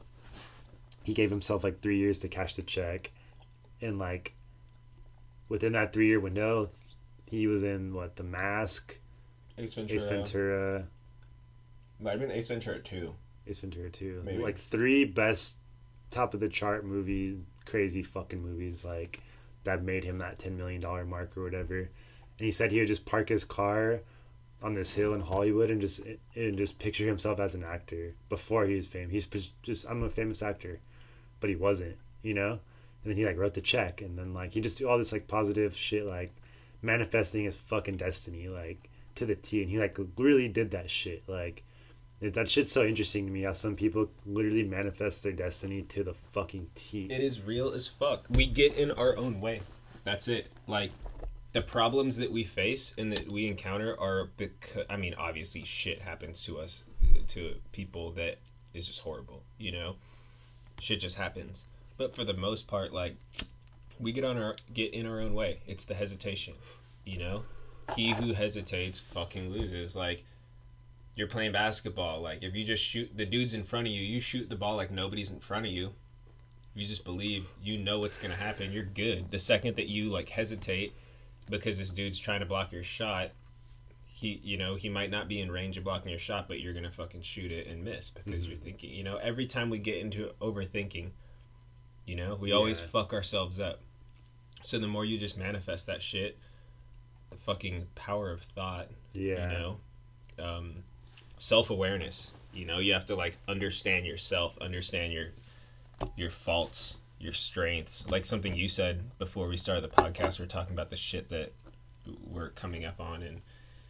he gave himself like three years to cash the check, and like within that three year window, he was in what, The Mask, Ace Ventura. Ace Ventura, Might have been Ace Ventura two. Ace Ventura two, Maybe. like three best top of the chart movie, crazy fucking movies like that made him that ten million dollar mark or whatever. And he said he would just park his car on this hill in Hollywood and just and just picture himself as an actor before he was famous. He's just, I'm a famous actor, but he wasn't, you know. And then he like wrote the check, and then like he just do all this like positive shit, like manifesting his fucking destiny like to the T. And he like really did that shit. Like it, that shit's so interesting to me, how some people literally manifest their destiny to the fucking T. It is real as fuck. We get in our own way. That's it. Like, the problems that we face and that we encounter are because, I mean, obviously shit happens to us, to people that is just horrible, you know? Shit just happens. But for the most part, like, we get on our get in our own way. It's the hesitation, you know? He who hesitates fucking loses. Like, you're playing basketball. Like, if you just shoot the dude's in front of you, you shoot the ball like nobody's in front of you. You just believe, you know what's going to happen. You're good. The second that you, like, hesitate because this dude's trying to block your shot, he, you know, he might not be in range of blocking your shot, but you're going to fucking shoot it and miss because mm-hmm. you're thinking, you know, every time we get into overthinking, you know, we yeah. always fuck ourselves up. So the more you just manifest that shit, the fucking power of thought, yeah. you know, um, self-awareness, you know, you have to, like, understand yourself, understand your your faults, your strengths. Like something you said before we started the podcast, we we're talking about the shit that we're coming up on and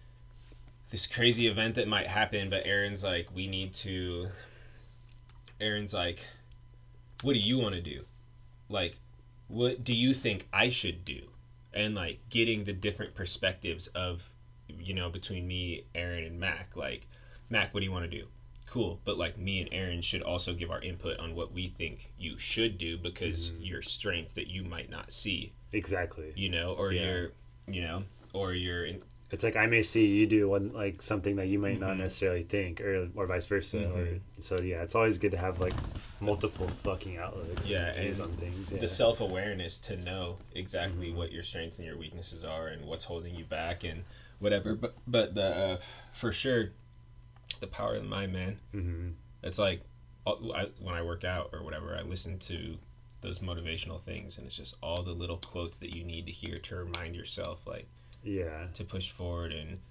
this crazy event that might happen, but Aaron's like, we need to, Aaron's like, what do you want to do? Like, what do you think I should do? And, like, getting the different perspectives of, you know, between me, Aaron, and Mac. Like, Mac, what do you want to do? Cool, but, like, me and Aaron should also give our input on what we think you should do because mm-hmm. your strengths that you might not see. Exactly. You know, or yeah. your, you know, or your... In- it's like I may see you do one, like, something that you might mm-hmm. not necessarily think, or or vice versa. Mm-hmm. Or so, yeah, it's always good to have, like, multiple fucking outlets. Yeah, and views on things. Yeah. The self-awareness to know exactly mm-hmm. what your strengths and your weaknesses are and what's holding you back and whatever. But, but the uh, for sure... the power of the mind, man. Mm-hmm. It's like I, when I work out or whatever, I listen to those motivational things, and it's just all the little quotes that you need to hear to remind yourself, like, yeah, to push forward and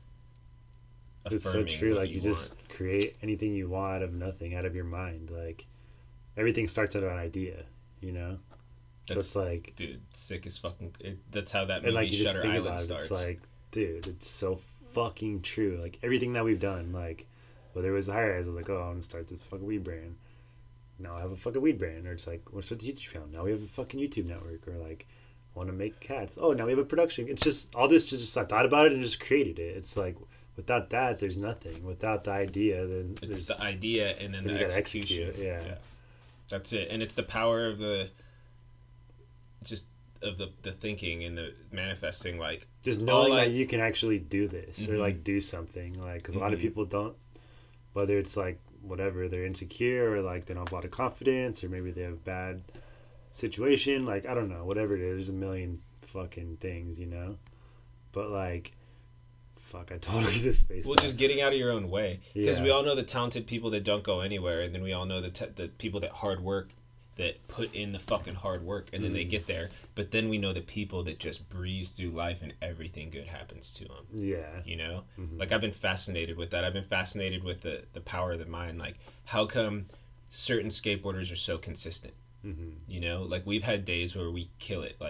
it's so true. Like you, you just create anything you want out of nothing, out of your mind. Like everything starts out an idea, you know. So that's, it's like, dude, sick as fucking. It, that's how that movie and like you Shutter just think Island about it, starts. it's like, dude, it's so fucking true. Like everything that we've done, like. Whether it was higher, I was like, oh, I want to start this fucking weed brand. Now I have a fucking weed brand. Or it's like, what's with the YouTube channel? Now we have a fucking YouTube network. Or like, I want to make cats. Oh, now we have a production. It's just, all this just, I thought about it and just created it. It's like, without that, there's nothing. Without the idea, then it's there's... the idea and then, then the execution. Execute, yeah. yeah. That's it. And it's the power of the, just, of the, the thinking and the manifesting, like... Just knowing I, that you can actually do this. Mm-hmm. Or like, do something. Like, because a mm-hmm. lot of people don't... Whether it's like whatever, they're insecure or like they don't have a lot of confidence or maybe they have a bad situation, like I don't know, whatever it is, there's a million fucking things, you know. But like, fuck, I totally just spaced. Well, that. just getting out of your own way, because yeah. we all know the talented people that don't go anywhere, and then we all know the te- the people that hard work, that put in the fucking hard work, and then mm. they get there. But then we know the people that just breeze through life and everything good happens to them. Yeah. You know? Mm-hmm. Like, I've been fascinated with that. I've been fascinated with the, the power of the mind. Like, how come certain skateboarders are so consistent? Mm-hmm. You know? Like, we've had days where we kill it. Like,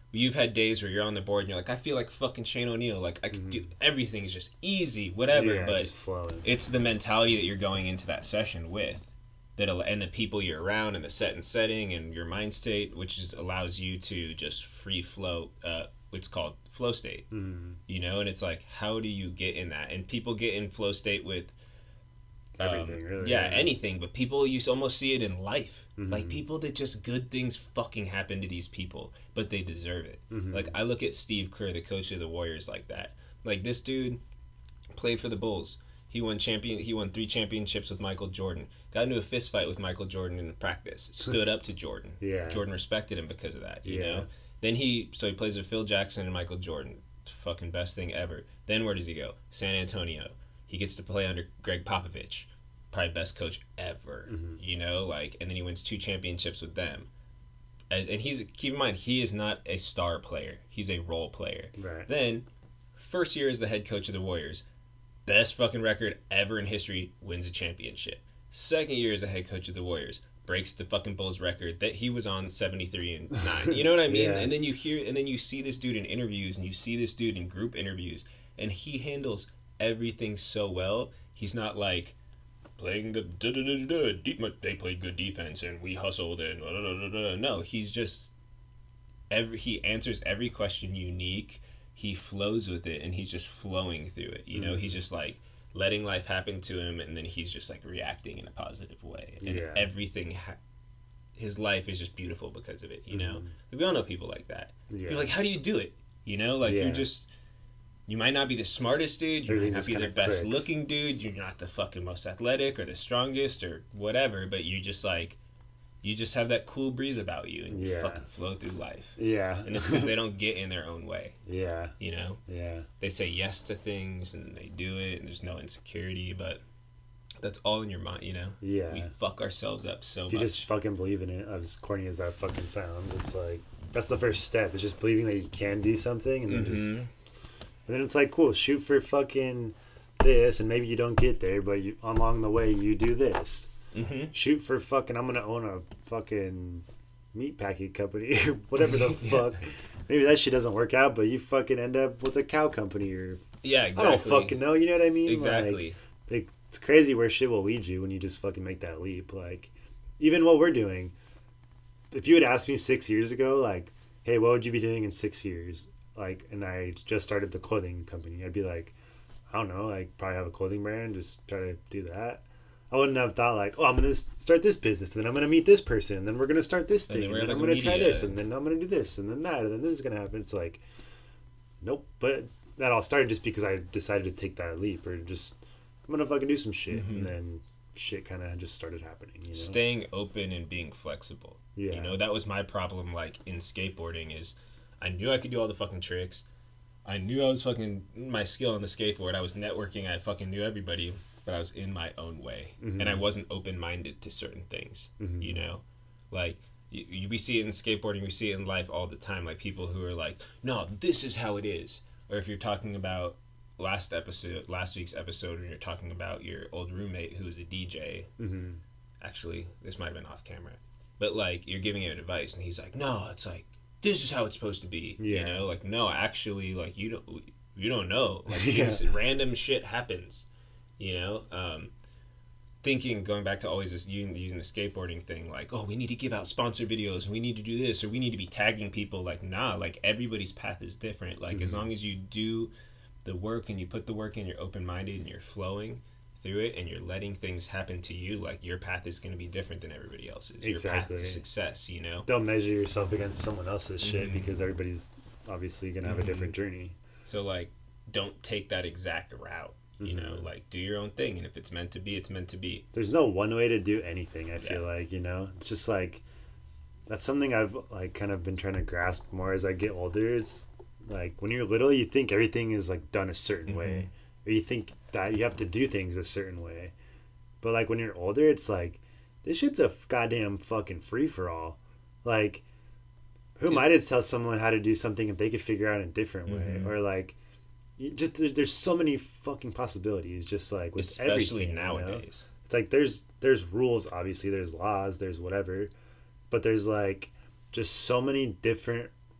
You've had days where you're on the board and you're like, I feel like fucking Shane O'Neill. Like, I could Mhm. do everything is just easy, whatever. Yeah, but just flowing. it's the mentality that you're going into that session with, that and the people you're around and the set and setting and your mind state, which is allows you to just free flow. Uh, it's called flow state. Mhm. You know, and it's like, how do you get in that? And people get in flow state with Everything, um, really. yeah, anything. But people, you almost see it in life. Mhm. Like, people that just good things fucking happen to these people, but they deserve it. Mhm. Like, I look at Steve Kerr, the coach of the Warriors, like that. Like, this dude played for the Bulls. He won champion. He won three championships with Michael Jordan. Got into a fist fight with Michael Jordan in practice. Stood up to Jordan. Yeah. Jordan respected him because of that. You Yeah. know. Then he so he plays with Phil Jackson and Michael Jordan. Fucking best thing ever. Then where does he go? San Antonio. He gets to play under Greg Popovich, probably best coach ever. Mhm. You know, like, and then he wins two championships with them. And, and he's keep in mind, he is not a star player. He's a role player. Right. Then, first year as the head coach of the Warriors, best fucking record ever in history, wins a championship. Second year as the head coach of the Warriors, breaks the fucking Bulls record that he was on seventy-three and nine. You know what I mean? Yeah. And then you hear, and then you see this dude in interviews, and you see this dude in group interviews, and he handles everything so well. He's not like playing the da da da da deep. They played good defense, and we hustled, and da, da, da, da. No, he's just every. He answers every question unique. He flows with it, and he's just flowing through it. You know, Mhm. he's just like letting life happen to him, and then he's just like reacting in a positive way, and Yeah. everything. Ha- his life is just beautiful because of it. You know, Mhm. we all know people like that. Yeah. You're like, how do you do it? You know, like Yeah. you're just. You might not be the smartest dude. You Everything might not just be the kinda best clicks. looking dude. You're not the fucking most athletic or the strongest or whatever. But you just like, you just have that cool breeze about you, and you Yeah. fucking flow through life. Yeah. And it's because they don't get in their own way. Yeah. You know, Yeah. they say yes to things and they do it, and there's no insecurity. But that's all in your mind. You know. Yeah. We fuck ourselves up so If you much. just fucking believe in it, as corny as that fucking sounds, it's like that's the first step. It's just believing that you can do something, and then just Mhm. and then it's like, cool, shoot for fucking this, and maybe you don't get there, but you, along the way you do this. Mhm. Shoot for fucking, I'm gonna own a fucking meat packing company, whatever the Yeah. fuck. Maybe that shit doesn't work out, but you fucking end up with a cow company, or Yeah. I Exactly. don't fucking know. You know what I mean? Exactly. Like, it's crazy where shit will lead you when you just fucking make that leap. Like, even what we're doing. If you had asked me six years ago, like, hey, what would you be doing in six years? Like, and I just started the clothing company, I'd be like, I don't know, like, probably have a clothing brand, just try to do that. I wouldn't have thought like, oh, I'm gonna start this business, and then I'm gonna meet this person, and then we're gonna start this And thing, then and we're then, like I'm a gonna try media- this, and then I'm gonna do this, and then that, and then this is gonna happen. It's like, nope. But that all started just because I decided to take that leap, or just I'm gonna fucking do some shit, Mhm. and then shit kind of just started happening. You know? Staying open and being flexible. Yeah. You know, that was my problem, like, in skateboarding, is I knew I could do all the fucking tricks. I knew I was fucking, my skill on the skateboard, I was networking, I fucking knew everybody, but I was in my own way. Mhm. And I wasn't open-minded to certain things, Mhm. you know? Like, you, you, we see it in skateboarding, we see it in life all the time, like, people who are like, no, this is how it is. Or if you're talking about last episode, last week's episode, when you're talking about your old roommate who was a D J, Mm-hmm. actually, this might have been off camera, but like, you're giving him advice and he's like, no, it's like, this is how it's supposed to be. Yeah. You know, like, no, actually, like, you don't you don't know, like, Yeah. things, random shit happens, you know. Um thinking, going back to always this using, using the skateboarding thing, like, oh, we need to give out sponsor videos, and we need to do this, or we need to be tagging people. Like, nah, like, everybody's path is different. Like, as Mhm. long as you do the work and you put the work in, you're open-minded and you're flowing through it, and you're letting things happen to you, like, your path is going to be different than everybody else's. Your Exactly. path to success, you know. Don't measure yourself against someone else's shit, Mhm. because everybody's obviously gonna have Mhm. a different journey. So, like, don't take that exact route. You know, Mhm. like, do your own thing, and if it's meant to be, it's meant to be. There's no one way to do anything. I feel Yeah. like, you know, it's just like that's something I've like kind of been trying to grasp more as I get older. It's like when you're little, you think everything is like done a certain way, or you think that you have to do things a certain way. But like when you're older, it's like this shit's a goddamn fucking free for all. Like, who am Yeah. I to tell someone how to do something if they could figure out a different way, Mhm. or like. You just there- there's so many fucking possibilities. Just like with Especially everything you know? nowadays. It's like there's there's rules, obviously there's laws, there's whatever, but there's like just so many different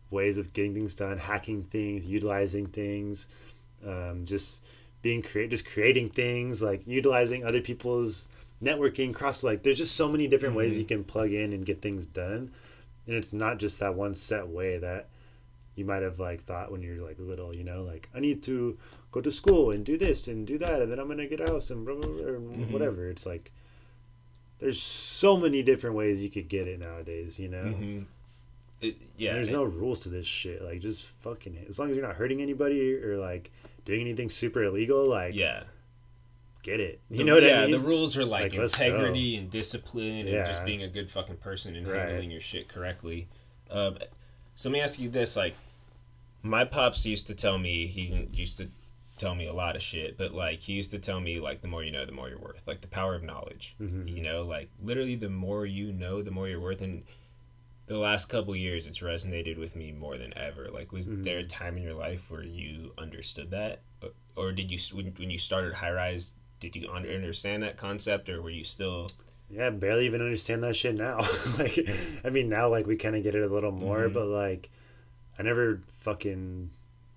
ways of getting things done, hacking things, utilizing things, um, just being create, just creating things, like utilizing other people's networking cross. Like, there's just so many different mm-hmm. ways you can plug in and get things done, and it's not just that one set way that you might have like thought when you're like little. You know, like I need to go to school and do this and do that, and then I'm gonna get a house and blah, blah, blah, or mm-hmm. whatever. It's like there's so many different ways you could get it nowadays. You know. Mm-hmm. It, yeah, and there's it, no rules to this shit. Like, just fucking, as long as you're not hurting anybody or like doing anything super illegal, like, yeah, get it. You the, know what yeah, I mean? Yeah, the rules are like, like integrity and discipline and yeah. just being a good fucking person and right. handling your shit correctly. Um, so let me ask you this: like, my pops used to tell me, he used to tell me a lot of shit, but like he used to tell me like the more you know, the more you're worth. Like the power of knowledge. Mm-hmm. You know, like literally, the more you know, the more you're worth. And the last couple years, it's resonated with me more than ever. Like, was mm-hmm. there a time in your life where you understood that, or did you when, when you started High Rise, did you understand that concept, or were you still? Yeah, I barely even understand that shit now. Like, I mean, now like we kind of get it a little more, mm-hmm. but like, I never fucking.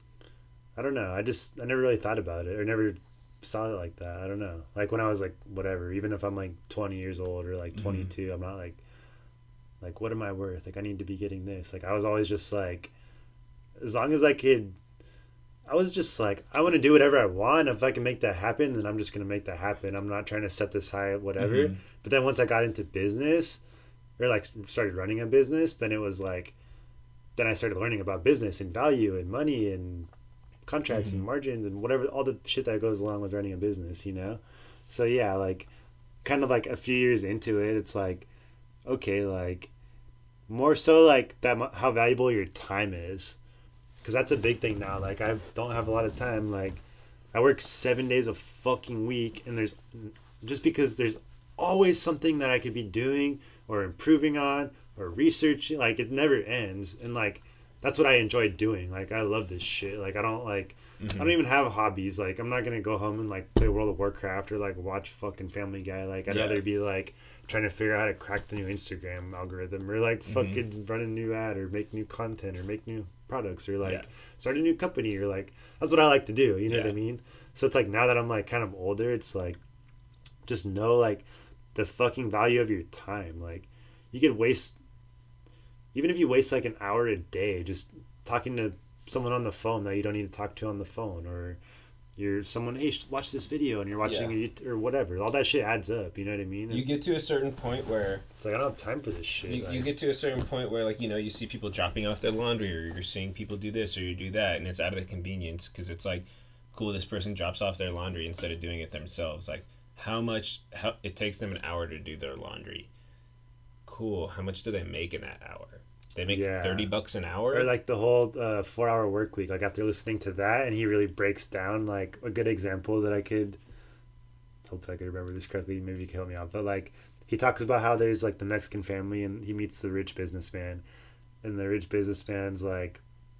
I don't know. I just I never really thought about it, or never saw it like that. I don't know. Like when I was like whatever, even if I'm like twenty years old or like twenty-two, mm-hmm. I'm not like. Like, what am I worth? Like, I need to be getting this. Like, I was always just like, as long as I could, I was just like, I want to do whatever I want. If I can make that happen, then I'm just going to make that happen. I'm not trying to set this high, whatever. Mm-hmm. But then once I got into business, or like started running a business, then it was like, then I started learning about business and value and money and contracts mm-hmm. and margins and whatever, all the shit that goes along with running a business, you know? So yeah, like, kind of like a few years into it, it's like, okay, like, more so like that, how valuable your time is, because that's a big thing now. Like, I don't have a lot of time. Like, I work seven days a fucking week, and there's just because there's always something that I could be doing or improving on or researching. Like, it never ends, and like that's what I enjoy doing. Like, I love this shit. Like, I don't like mm-hmm. I don't even have hobbies. Like, I'm not gonna go home and like play World of Warcraft or like watch fucking Family Guy. Like, I'd yeah. rather be like trying to figure out how to crack the new Instagram algorithm, or like fucking mm-hmm. run a new ad, or make new content, or make new products, or like yeah. start a new company, or like that's what I like to do. You know yeah. what I mean? So it's like, now that I'm like kind of older, it's like just know like the fucking value of your time. Like, you could waste, even if you waste like an hour a day just talking to someone on the phone that you don't need to talk to on the phone, or you're someone, hey, watch this video, and you're watching yeah. it, or whatever. All that shit adds up. You know what I mean? You get to a certain point where it's like, I don't have time for this shit. You, like, you get to a certain point where, like, you know, you see people dropping off their laundry, or you're seeing people do this or you do that, and it's out of the convenience, because it's like, cool, this person drops off their laundry instead of doing it themselves. Like, how much how it takes them an hour to do their laundry. Cool. How much do they make in that hour? They make yeah. thirty bucks an hour? Or like the whole uh, four hour work week. Like, after listening to that, and he really breaks down like a good example that I could, hopefully I could remember this correctly, maybe you can help me out. But like, he talks about how there's like the Mexican family, and he meets the rich businessman, and the rich businessman's like,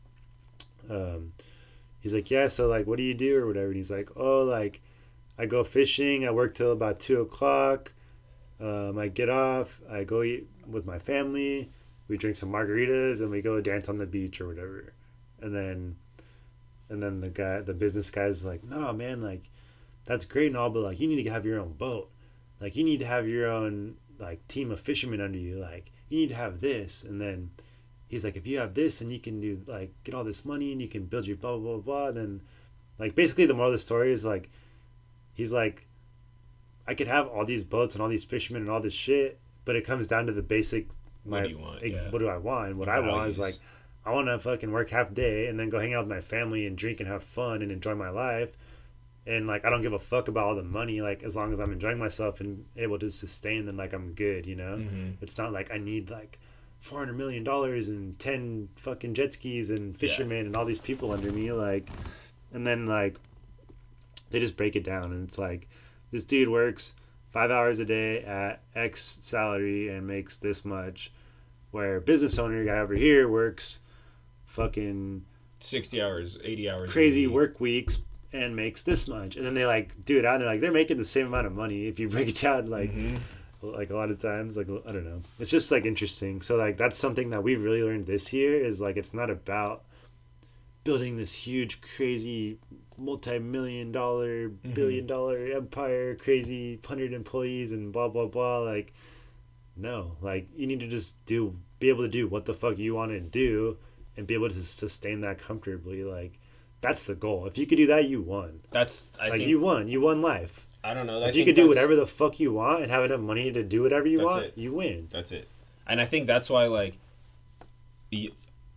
um, he's like, yeah, so like, what do you do or whatever? And he's like, oh, like, I go fishing, I work till about two o'clock, um, I get off, I go eat with my family, we drink some margaritas, and we go dance on the beach or whatever. And then and then the guy, the business guy's like, no, man, like, that's great and all, but like, you need to have your own boat. Like, you need to have your own like team of fishermen under you. Like, you need to have this. And then he's like, if you have this, then you can do like get all this money, and you can build your blah blah blah blah. And then like, basically the moral of the story is like, he's like, I could have all these boats and all these fishermen and all this shit, but it comes down to the basic, my, what do you want? Ex- yeah. what do I want? And what Your I values. want is like, I want to fucking work half day and then go hang out with my family and drink and have fun and enjoy my life. And like, I don't give a fuck about all the money. Like, as long as I'm enjoying myself and able to sustain, then like, I'm good, you know? Mm-hmm. It's not like I need like four hundred million dollars and ten fucking jet skis and fishermen yeah. and all these people under me. Like, and then like, they just break it down, and it's like, this dude works five hours a day at X salary and makes this much, where business owner guy over here works fucking sixty hours, eighty hours, crazy work weeks and makes this much. And then they like do it out, and like, they're making the same amount of money if you break it down. Like, mm-hmm. like a lot of times, like I don't know, it's just like interesting. So like that's something that we've really learned this year is like it's not about building this huge crazy multi-million dollar Mm-hmm. billion dollar empire, crazy one hundred employees and blah blah blah. Like no, like you need to just do be able to do what the fuck you want to do and be able to sustain that comfortably. Like that's the goal. If you could do that, you won. That's I Like think you won. You won life. I don't know. I If you think could do that's- whatever the fuck you want and have enough money to do whatever you That's want, it. you win. That's it. And I think that's why like y-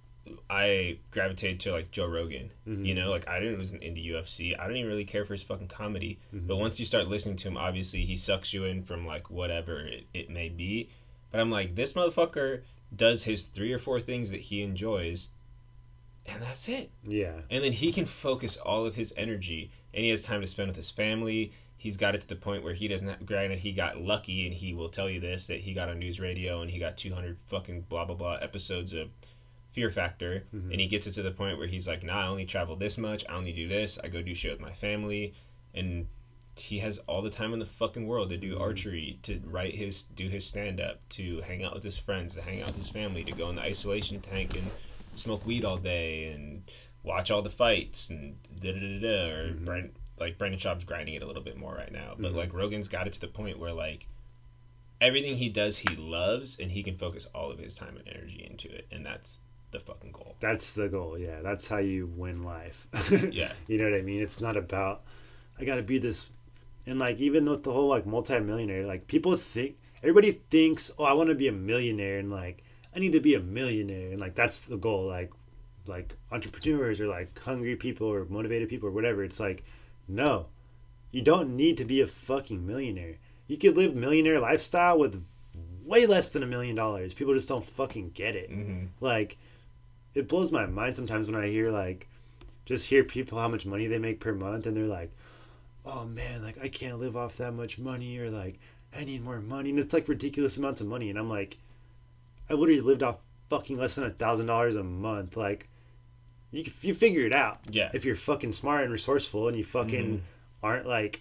I gravitated to like Joe Rogan. Mhm. You know, like I didn't wasn't into U F C. I didn't even really care for his fucking comedy. Mhm. But once you start listening to him, obviously he sucks you in from like whatever it, it may be. But I'm like, this motherfucker does his three or four things that he enjoys, and that's it. Yeah. And then he can focus all of his energy, and he has time to spend with his family. He's got it to the point where he doesn't have, granted, he got lucky, and he will tell you this, that he got on news radio, and he got two hundred fucking blah, blah, blah episodes of Fear Factor, Mhm. and he gets it to the point where he's like, nah, I only travel this much, I only do this, I go do shit with my family, and he has all the time in the fucking world to do Mhm. archery, to write his, do his stand-up, to hang out with his friends, to hang out with his family, to go in the isolation tank and smoke weed all day, and watch all the fights, and da-da-da-da, or Mhm. Brent, like Brandon Schaub's grinding it a little bit more right now, but Mhm. like Rogan's got it to the point where like everything he does he loves, and he can focus all of his time and energy into it, and that's the fucking goal. That's the goal. Yeah. That's how you win life. Yeah. You know what I mean? It's not about, I got to be this. And like, even with the whole like multi-millionaire, like people think, everybody thinks, oh, I want to be a millionaire. And like, I need to be a millionaire. And like, that's the goal. Like, like entrepreneurs or like hungry people or motivated people or whatever. It's like, no, you don't need to be a fucking millionaire. You could live millionaire lifestyle with way less than a million dollars. People just don't fucking get it. Mm-hmm. Like, it blows my mind sometimes when I hear like, just hear people how much money they make per month, and they're like, oh man, like I can't live off that much money, or like I need more money, and it's like ridiculous amounts of money, and I'm like, I literally lived off fucking less than a thousand dollars a month. Like, you you figure it out Yeah. if you're fucking smart and resourceful, and you fucking Mhm. aren't like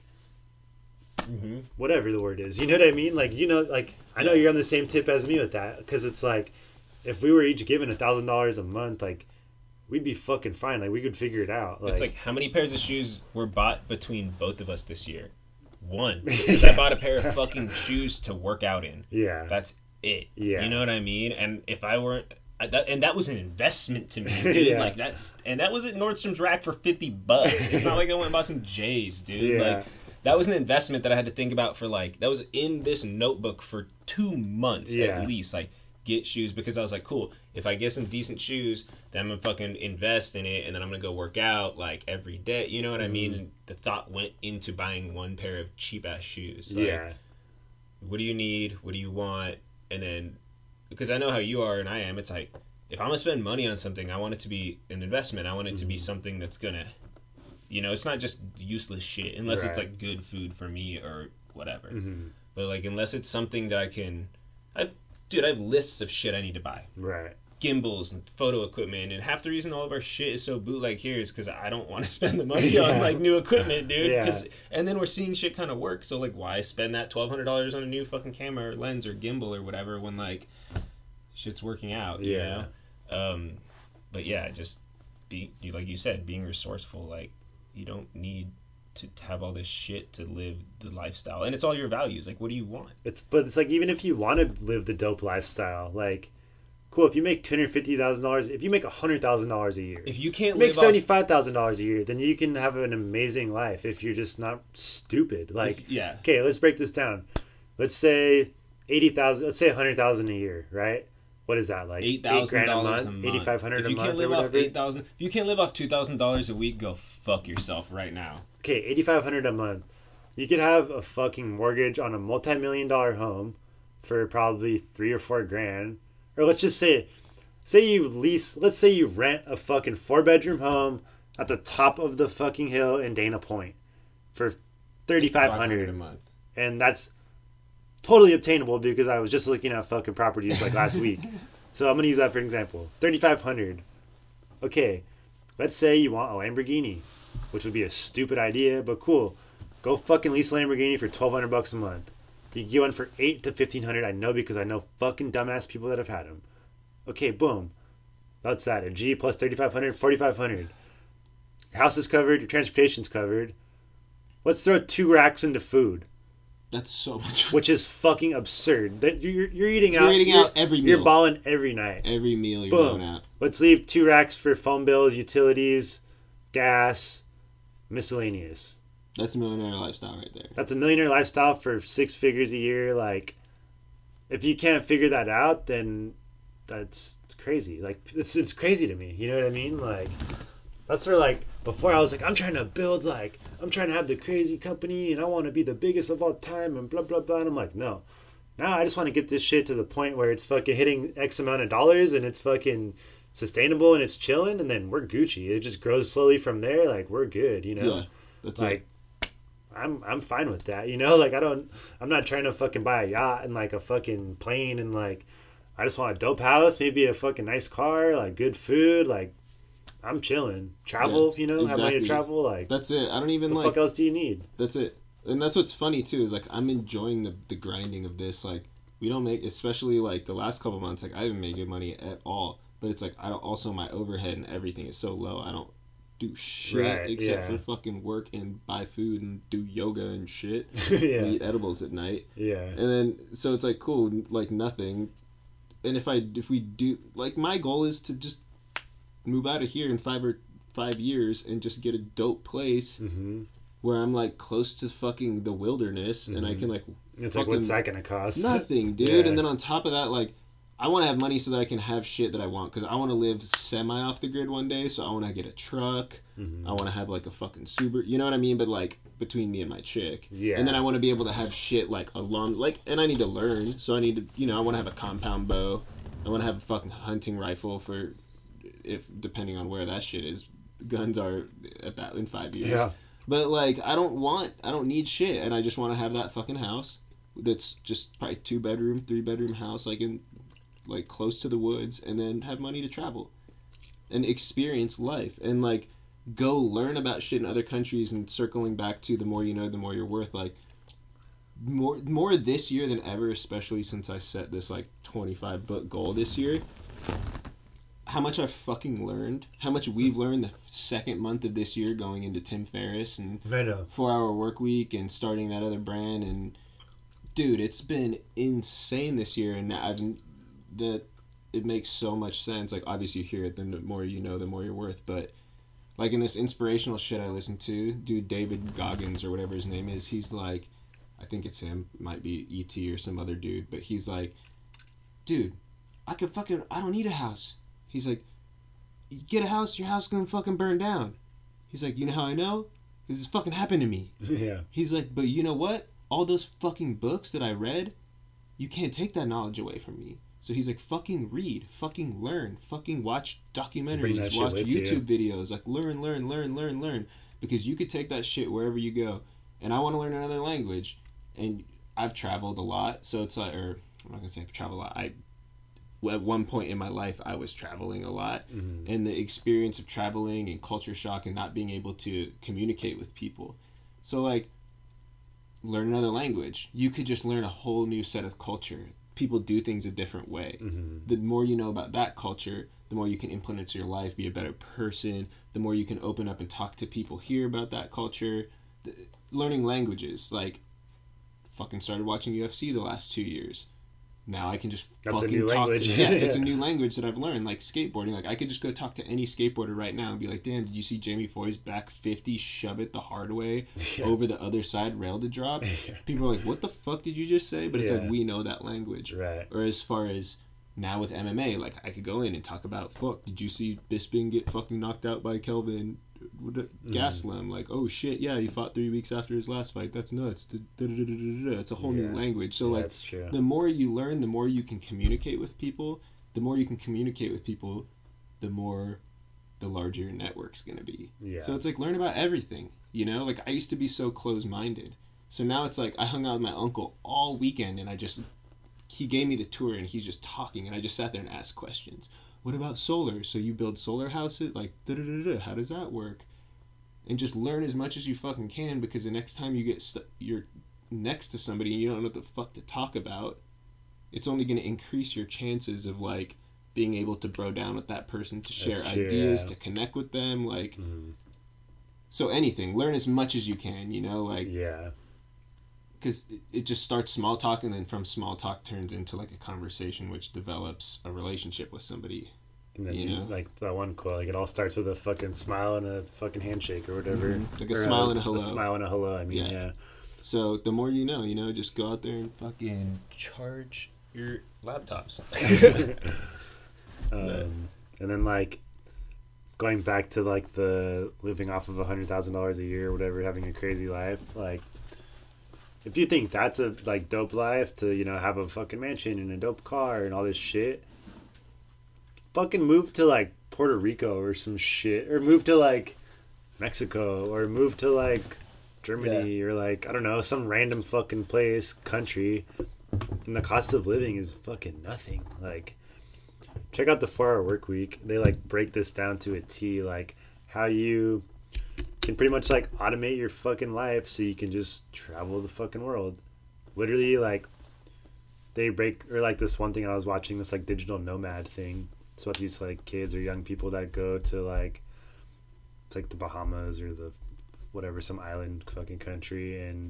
Mm-hmm. whatever the word is. You know what I mean? Like, you know, like I know Yeah. you're on the same tip as me with that, because it's like, if we were each given a thousand dollars a month, like we'd be fucking fine. Like we could figure it out. Like, It's like, how many pairs of shoes were bought between both of us this year? One. Because I bought a pair of fucking shoes to work out in. yeah, That's it. Yeah. You know what I mean? And if I weren't, I, that, and that was an investment to me, dude. Yeah. Like that's, and that was at Nordstrom's rack for fifty bucks. It's not like I went and bought some J's, dude. Yeah. Like that was an investment that I had to think about for like, that was in this notebook for two months Yeah. at least. Like, get shoes, because I was like, cool, if I get some decent shoes, then I'm gonna fucking invest in it, and then I'm gonna go work out like every day. You know what I mean? Mm-hmm. And the thought went into buying one pair of cheap ass shoes. Like, yeah, what do you need? What do you want? And then, because I know how you are and I am, it's like, if I'm gonna spend money on something, I want it to be an investment. I want it to be Mhm. something that's gonna, you know, it's not just useless shit, unless it's Right. like good food for me or whatever. hmm But like, unless it's something that I can, I, dude, I have lists of shit I need to buy. right, Gimbals and photo equipment, and half the reason all of our shit is so bootleg here is because I don't want to spend the money Yeah. on like new equipment, dude. Yeah. 'Cause- and then we're seeing shit kind of work, so like, why spend that twelve hundred dollars on a new fucking camera or lens or gimbal or whatever when like shit's working out, you Yeah. know? Um, but yeah, just be you like you said, being resourceful. Like, you don't need to have all this shit to live the lifestyle, and it's all your values. Like, what do you want? It's but it's like, even if you want to live the dope lifestyle, like, cool. If you make two hundred fifty thousand dollars, if you make a hundred thousand dollars a year, If you can't you make live seventy off, five thousand dollars a year, then you can have an amazing life if you're just not stupid. Like, if- yeah, okay, let's break this down. Let's say eighty thousand. Let's say a hundred thousand a year, right? What is that, like eight thousand grand dollars a month, eighty five hundred If a you month can't or live off whatever? eight thousand, if you can't live off two thousand dollars a week, go fuck yourself right now. Okay, eighty five hundred a month. You could have a fucking mortgage on a multi million dollar home for probably three or four grand, or let's just say, say you lease. Let's say you rent a fucking four bedroom home at the top of the fucking hill in Dana Point for thirty five a hundred, month. and that's totally obtainable because I was just looking at fucking properties like last week. So I'm gonna use that for an example. thirty-five hundred. Okay, let's say you want a Lamborghini, which would be a stupid idea, but cool. Go fucking lease a Lamborghini for twelve hundred bucks a month. You can get one for eight to fifteen hundred. I know because I know fucking dumbass people that have had them. Okay, boom. That's that. A G plus thirty-five hundred, forty-five hundred. Your house is covered. Your transportation's covered. Let's throw two racks into food. That's so much. Which is fucking absurd. That you're, you're eating You're out. eating you're, out every meal. You're balling every night. Every meal you're Boom. going out. Let's leave two racks for phone bills, utilities, gas, miscellaneous. That's a millionaire lifestyle right there. That's a millionaire lifestyle for six figures a year. Like, if you can't figure that out, then that's crazy. Like, it's it's crazy to me. You know what I mean? Like, that's where, like, before I was like, I'm trying to build, like, I'm trying to have the crazy company and I want to be the biggest of all time and blah, blah, blah. And I'm like, no. Now I just want to get this shit to the point where it's fucking hitting X amount of dollars and it's fucking sustainable and it's chilling and then we're Gucci. It just grows slowly from there. Like, we're good, you know? Yeah, that's like, it. I'm I'm fine with that, you know. Like I don't, I'm not trying to fucking buy a yacht and like a fucking plane and like, I just want a dope house, maybe a fucking nice car, like good food, like I'm chilling, travel, Yeah, you know, exactly. have money to travel, like That's it. I don't even the like. fuck else do you need? That's it. And that's what's funny too is like I'm enjoying the the grinding of this. Like we don't make, especially like the last couple months, like I haven't made good money at all. But it's like I don't. Also, my overhead and everything is so low. I don't do shit Right, except yeah. for fucking work and buy food and do yoga and shit. Yeah. And eat edibles at night. Yeah, And then so it's like cool, like nothing. And if I if we do like my goal is to just move out of here in five or five years and just get a dope place mm-hmm. where I'm like close to fucking the wilderness and I Mhm. can like It's like, what's that gonna cost? nothing, dude. Yeah. And then on top of that, like I want to have money so that I can have shit that I want because I want to live semi off the grid one day. So I want to get a truck. Mhm. I want to have like a fucking Subaru. You know what I mean? But like between me and my chick. Yeah. And then I want to be able to have shit like a long like, and I need to learn. So I need to, you know, I want to have a compound bow. I want to have a fucking hunting rifle for, if depending on where that shit is, guns are at that in five years. Yeah. But like I don't want, I don't need shit, and I just want to have that fucking house. That's just probably two bedroom, three bedroom house, like in, like close to the woods, and then have money to travel, and experience life, and like go learn about shit in other countries. And circling back to the more you know, the more you're worth. Like more, more this year than ever, especially since I set this like twenty-five book goal this year. How much I've fucking learned, how much we've learned the second month of this year going into Tim Ferriss and I know. four hour work week and starting that other brand. And dude, it's been insane this year. And I've, that it makes so much sense. Like obviously you hear it, then the more you know, the more you're worth. But like in this inspirational shit I listen to, dude, David Goggins or whatever his name is, he's like, I think it's him, it might be E T or some other dude, but he's like, dude, I could fucking, I don't need a house. He's like, you get a house, your house is gonna fucking burn down. He's like, you know how I know? Because it's fucking happened to me. Yeah. He's like, but you know what? All those fucking books that I read, you can't take that knowledge away from me. So he's like, fucking read, fucking learn, fucking watch Bring documentaries, that shit watch with you. YouTube videos, like learn, learn, learn, learn, learn. Because you could take that shit wherever you go. And I want to learn another language. And I've traveled a lot, so it's like, or I'm not gonna say I've traveled a lot. I at one point in my life I was traveling a lot, Mhm. and the experience of traveling and culture shock and not being able to communicate with people. So like, learn another language. You could just learn a whole new set of culture. People do things a different way. Mhm. The more you know about that culture, the more you can implement to your life, be a better person. The more you can open up and talk to people here about that culture. The, learning languages, like, fucking started watching U F C the last two years. Now I can just That's a fucking new talk language. to yeah, it's a Yeah. new language that I've learned. Like skateboarding, like I could just go talk to any skateboarder right now and be like, "Damn, did you see Jamie Foy's back fifty shove it the hard way Yeah. over the other side rail to drop?" Yeah. People are like, "What the fuck did you just say?" But it's Yeah. like we know that language. Right. Or as far as now with M M A, like I could go in and talk about, fuck, did you see Bisping get fucking knocked out by Kelvin Gastelum? Like, oh shit, yeah, he fought three weeks after his last fight. That's nuts. Da-da-da-da-da-da. It's a whole Yeah. new language. So Yeah, like, that's true. the more you learn, the more you can communicate with people. The more you can communicate with people, the more the larger your network's gonna be. Yeah. So it's like learn about everything. You know, like I used to be so close-minded. So now it's like I hung out with my uncle all weekend, and I just he gave me the tour, and he's just talking, and I just sat there and asked questions. What about solar? So you build solar houses? Like, da-da-da-da, how does that work? And just learn as much as you fucking can, because the next time you get st- you're next to somebody and you don't know what the fuck to talk about, it's only going to increase your chances of like being able to bro down with that person, to share That's true, ideas, yeah. to connect with them. Like, Mm-hmm. so anything, learn as much as you can, you know, like, Yeah. because it, it just starts small talk, and then from small talk turns into like a conversation, which develops a relationship with somebody. And then, You you know? like that one quote, like it all starts with a fucking smile and a fucking handshake or whatever. Mhm. Like a Or smile and a hello. A smile and a hello. I mean, Yeah. yeah. So the more you know, you know, just go out there and fuck. Fucking charge your laptops. um, and then like going back to like the living off of a hundred thousand dollars a year or whatever, having a crazy life. Like, if you think that's a like dope life to you know have a fucking mansion and a dope car and all this shit, fucking move to like Puerto Rico or some shit, or move to like Mexico, or move to like Germany, or like I don't know, some random fucking place, country, and the cost of living is fucking nothing. Like, check out the four hour work week. They like break this down to a T, like how you can pretty much like automate your fucking life so you can just travel the fucking world. Literally, like they break, or like this one thing I was watching, this like digital nomad thing. So what these like kids or young people that go to like it's like the Bahamas or the whatever, some island fucking country, and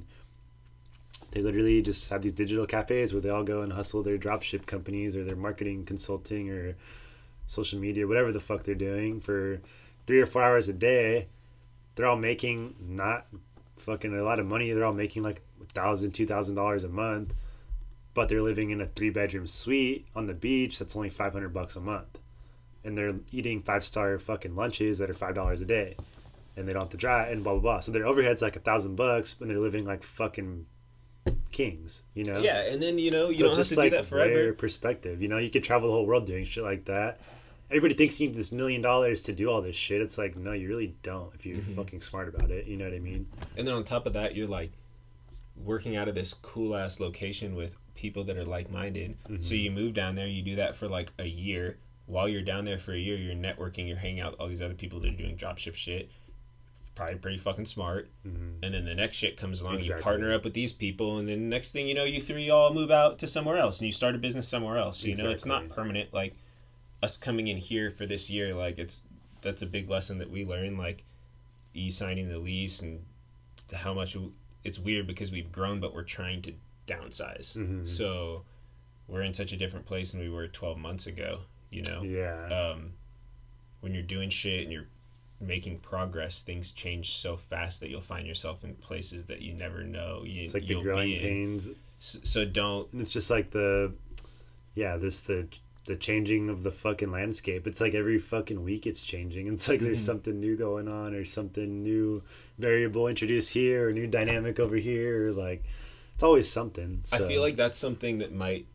they literally just have these digital cafes where they all go and hustle their dropship companies or their marketing consulting or social media, whatever the fuck they're doing, for three or four hours a day. They're all making not fucking a lot of money. They're all making like a thousand, two thousand dollars a month, but they're living in a three bedroom suite on the beach that's only five hundred bucks a month, and they're eating five star fucking lunches that are five dollars a day, and they don't have to drive and blah blah blah. So their overhead's like a thousand bucks, and they're living like fucking kings, you know? Yeah, and then you know you So don't it's have just to like do that forever. rare perspective. You know, you could travel the whole world doing shit like that. Everybody thinks you need this million dollars to do all this shit. It's like, no, you really don't if you're Mhm. fucking smart about it. You know what I mean? And then on top of that, you're like working out of this cool ass location with people that are like minded. Mhm. So you move down there, you do that for like a year. While you're down there for a year, you're networking, you're hanging out with all these other people that are doing dropship shit. Probably pretty fucking smart. Mm-hmm. And then the next shit comes along, Exactly. you partner up with these people, and then next thing you know, you three all move out to somewhere else and you start a business somewhere else. You know, it's not Exactly. permanent. Like us coming in here for this year, like it's that's a big lesson that we learned. Like e signing the lease and how much it's weird because we've grown, but we're trying to downsize. Mhm. So we're in such a different place than we were twelve months ago. You know, Yeah. um, when you're doing shit and you're making progress, things change so fast that you'll find yourself in places that you never know you, It's like the you'll growing be in. pains. S- So don't. And it's just like the, yeah, this the the changing of the fucking landscape. It's like every fucking week it's changing. It's like there's Mhm. something new going on, or something new variable introduced here, or new dynamic over here. Or like, it's always something. I So. feel like that's something that might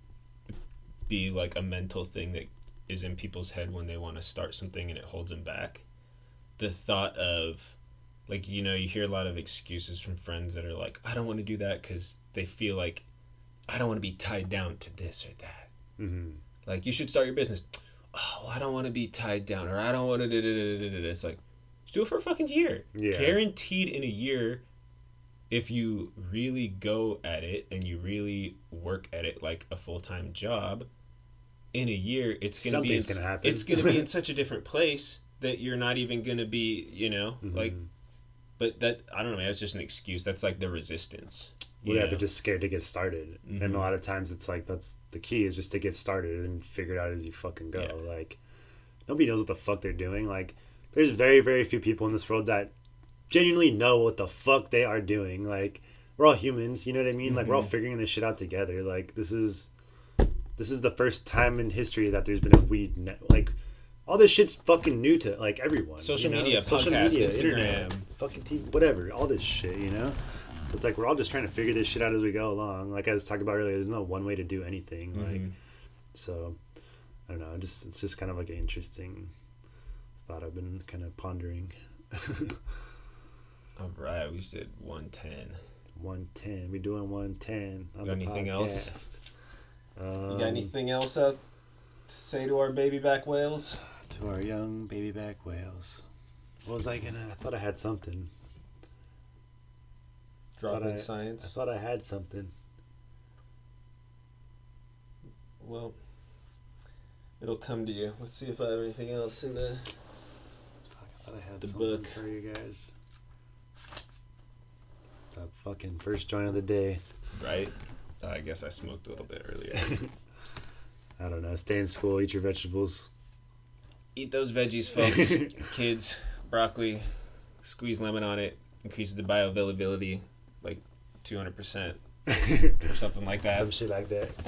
be like a mental thing that is in people's head when they want to start something and it holds them back. The thought of, like, you know, you hear a lot of excuses from friends that are like, I don't want to do that because they feel like I don't want to be tied down to this or that. Mhm. Like, you should start your business. Oh, well, I don't want to be tied down, or I don't want to. Da, da, da, da, da, da. It's like, just do it for a fucking year. Yeah. Guaranteed in a year, if you really go at it and you really work at it like a full time job, in a year it's gonna be in, Something's gonna happen. it's gonna be in such a different place that you're not even gonna be, you know, Mhm. like. But that, I don't know, man. It's just an excuse. That's like the resistance. you Well, yeah, know? they're just scared to get started, Mhm. and a lot of times it's like that's the key is just to get started and figure it out as you fucking go. Yeah. Like, nobody knows what the fuck they're doing. Like, there's very very few people in this world that genuinely know what the fuck they are doing. Like, we're all humans, you know what I mean? Like, we're all Mhm. figuring this shit out together. Like, this is this is the first time in history that there's been a weed net. Like, all this shit's fucking new to like everyone. Social you know? media, social podcast, media, Instagram. internet, fucking T V, whatever. All this shit, you know. So it's like we're all just trying to figure this shit out as we go along. Like I was talking about earlier, there's no one way to do anything. Like, Mhm. so I don't know. Just it's just kind of like an interesting thought I've been kind of pondering. All right, we said one ten. one ten. We doing one ten on Got the anything else? podcast. You Um, got anything else out to say to our baby back whales? to our young baby back whales? What was I gonna? I thought I had something. Drop Thought I- in I science. thought I had something. Well, it'll come to you. Let's see if I have anything else in the. Fuck, I thought I had The something book. for you guys. The fucking first joint of the day. Right? Uh, I guess I smoked a little bit earlier. I don't know. Stay in school. Eat your vegetables. Eat those veggies, folks. Kids, broccoli, squeeze lemon on it, increases the bioavailability like two hundred percent or something like that. Some shit like that.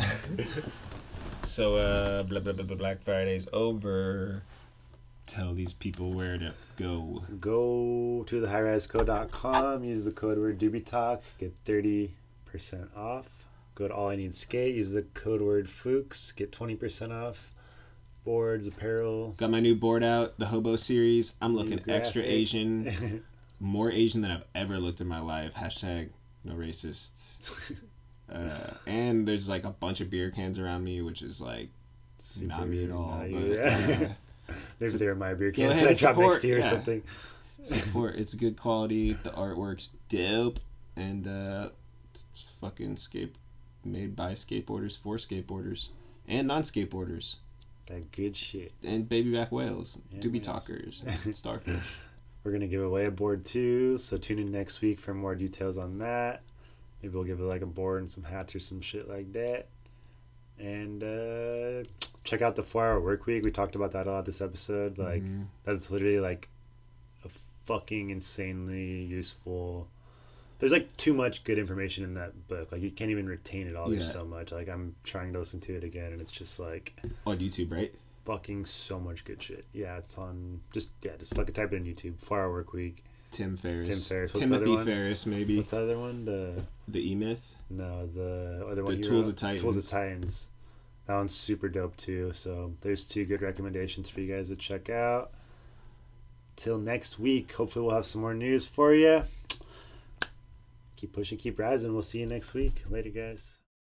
So, uh, blah, blah, blah, blah, Black Friday's over. Tell these people where to go. Go to the high rise co dot com. Use the code word DoobieTalk. Get thirty percent off. Go to All I Need Skate. Use the code word Fuchs. Get twenty percent off. Boards, apparel. Got my new board out, the Hobo series. I'm looking New extra graphic. Asian. More Asian than I've ever looked in my life. Hashtag no racist. Uh, and there's like a bunch of beer cans around me, which is like Super not me at all. not But, you, yeah. uh, Maybe so they're my beer go cans ahead that I and drop support, next to you or yeah. something. support. It's good quality. The artwork's dope, and uh, it's fucking skate made by skateboarders for skateboarders and non-skateboarders That good shit. and baby back whales, Yeah, doobie nice. talkers, starfish. We're gonna give away a board too, so tune in next week for more details on that. Maybe we'll give it like a board and some hats or some shit like that. And uh, check out the four hour work week. We talked about that a lot this episode. Like Mhm. that's literally like a fucking insanely useful. There's like too much good information in that book. Like you can't even retain it all. There's Yeah. so much. Like I'm trying to listen to it again, and it's just like On YouTube, right? fucking so much good shit. Yeah, it's on. Just yeah, just fucking type it in YouTube. Four hour work week. Tim Ferriss. Tim Ferriss. What's the other Timothy one? Ferriss, maybe. What's the other one? The The E Myth. no, the other one. The he Tools wrote? of Titans. Tools of Titans. That one's super dope too. So there's two good recommendations for you guys to check out. Till next week, hopefully we'll have some more news for you. Keep pushing, keep rising. We'll see you next week. Later, guys.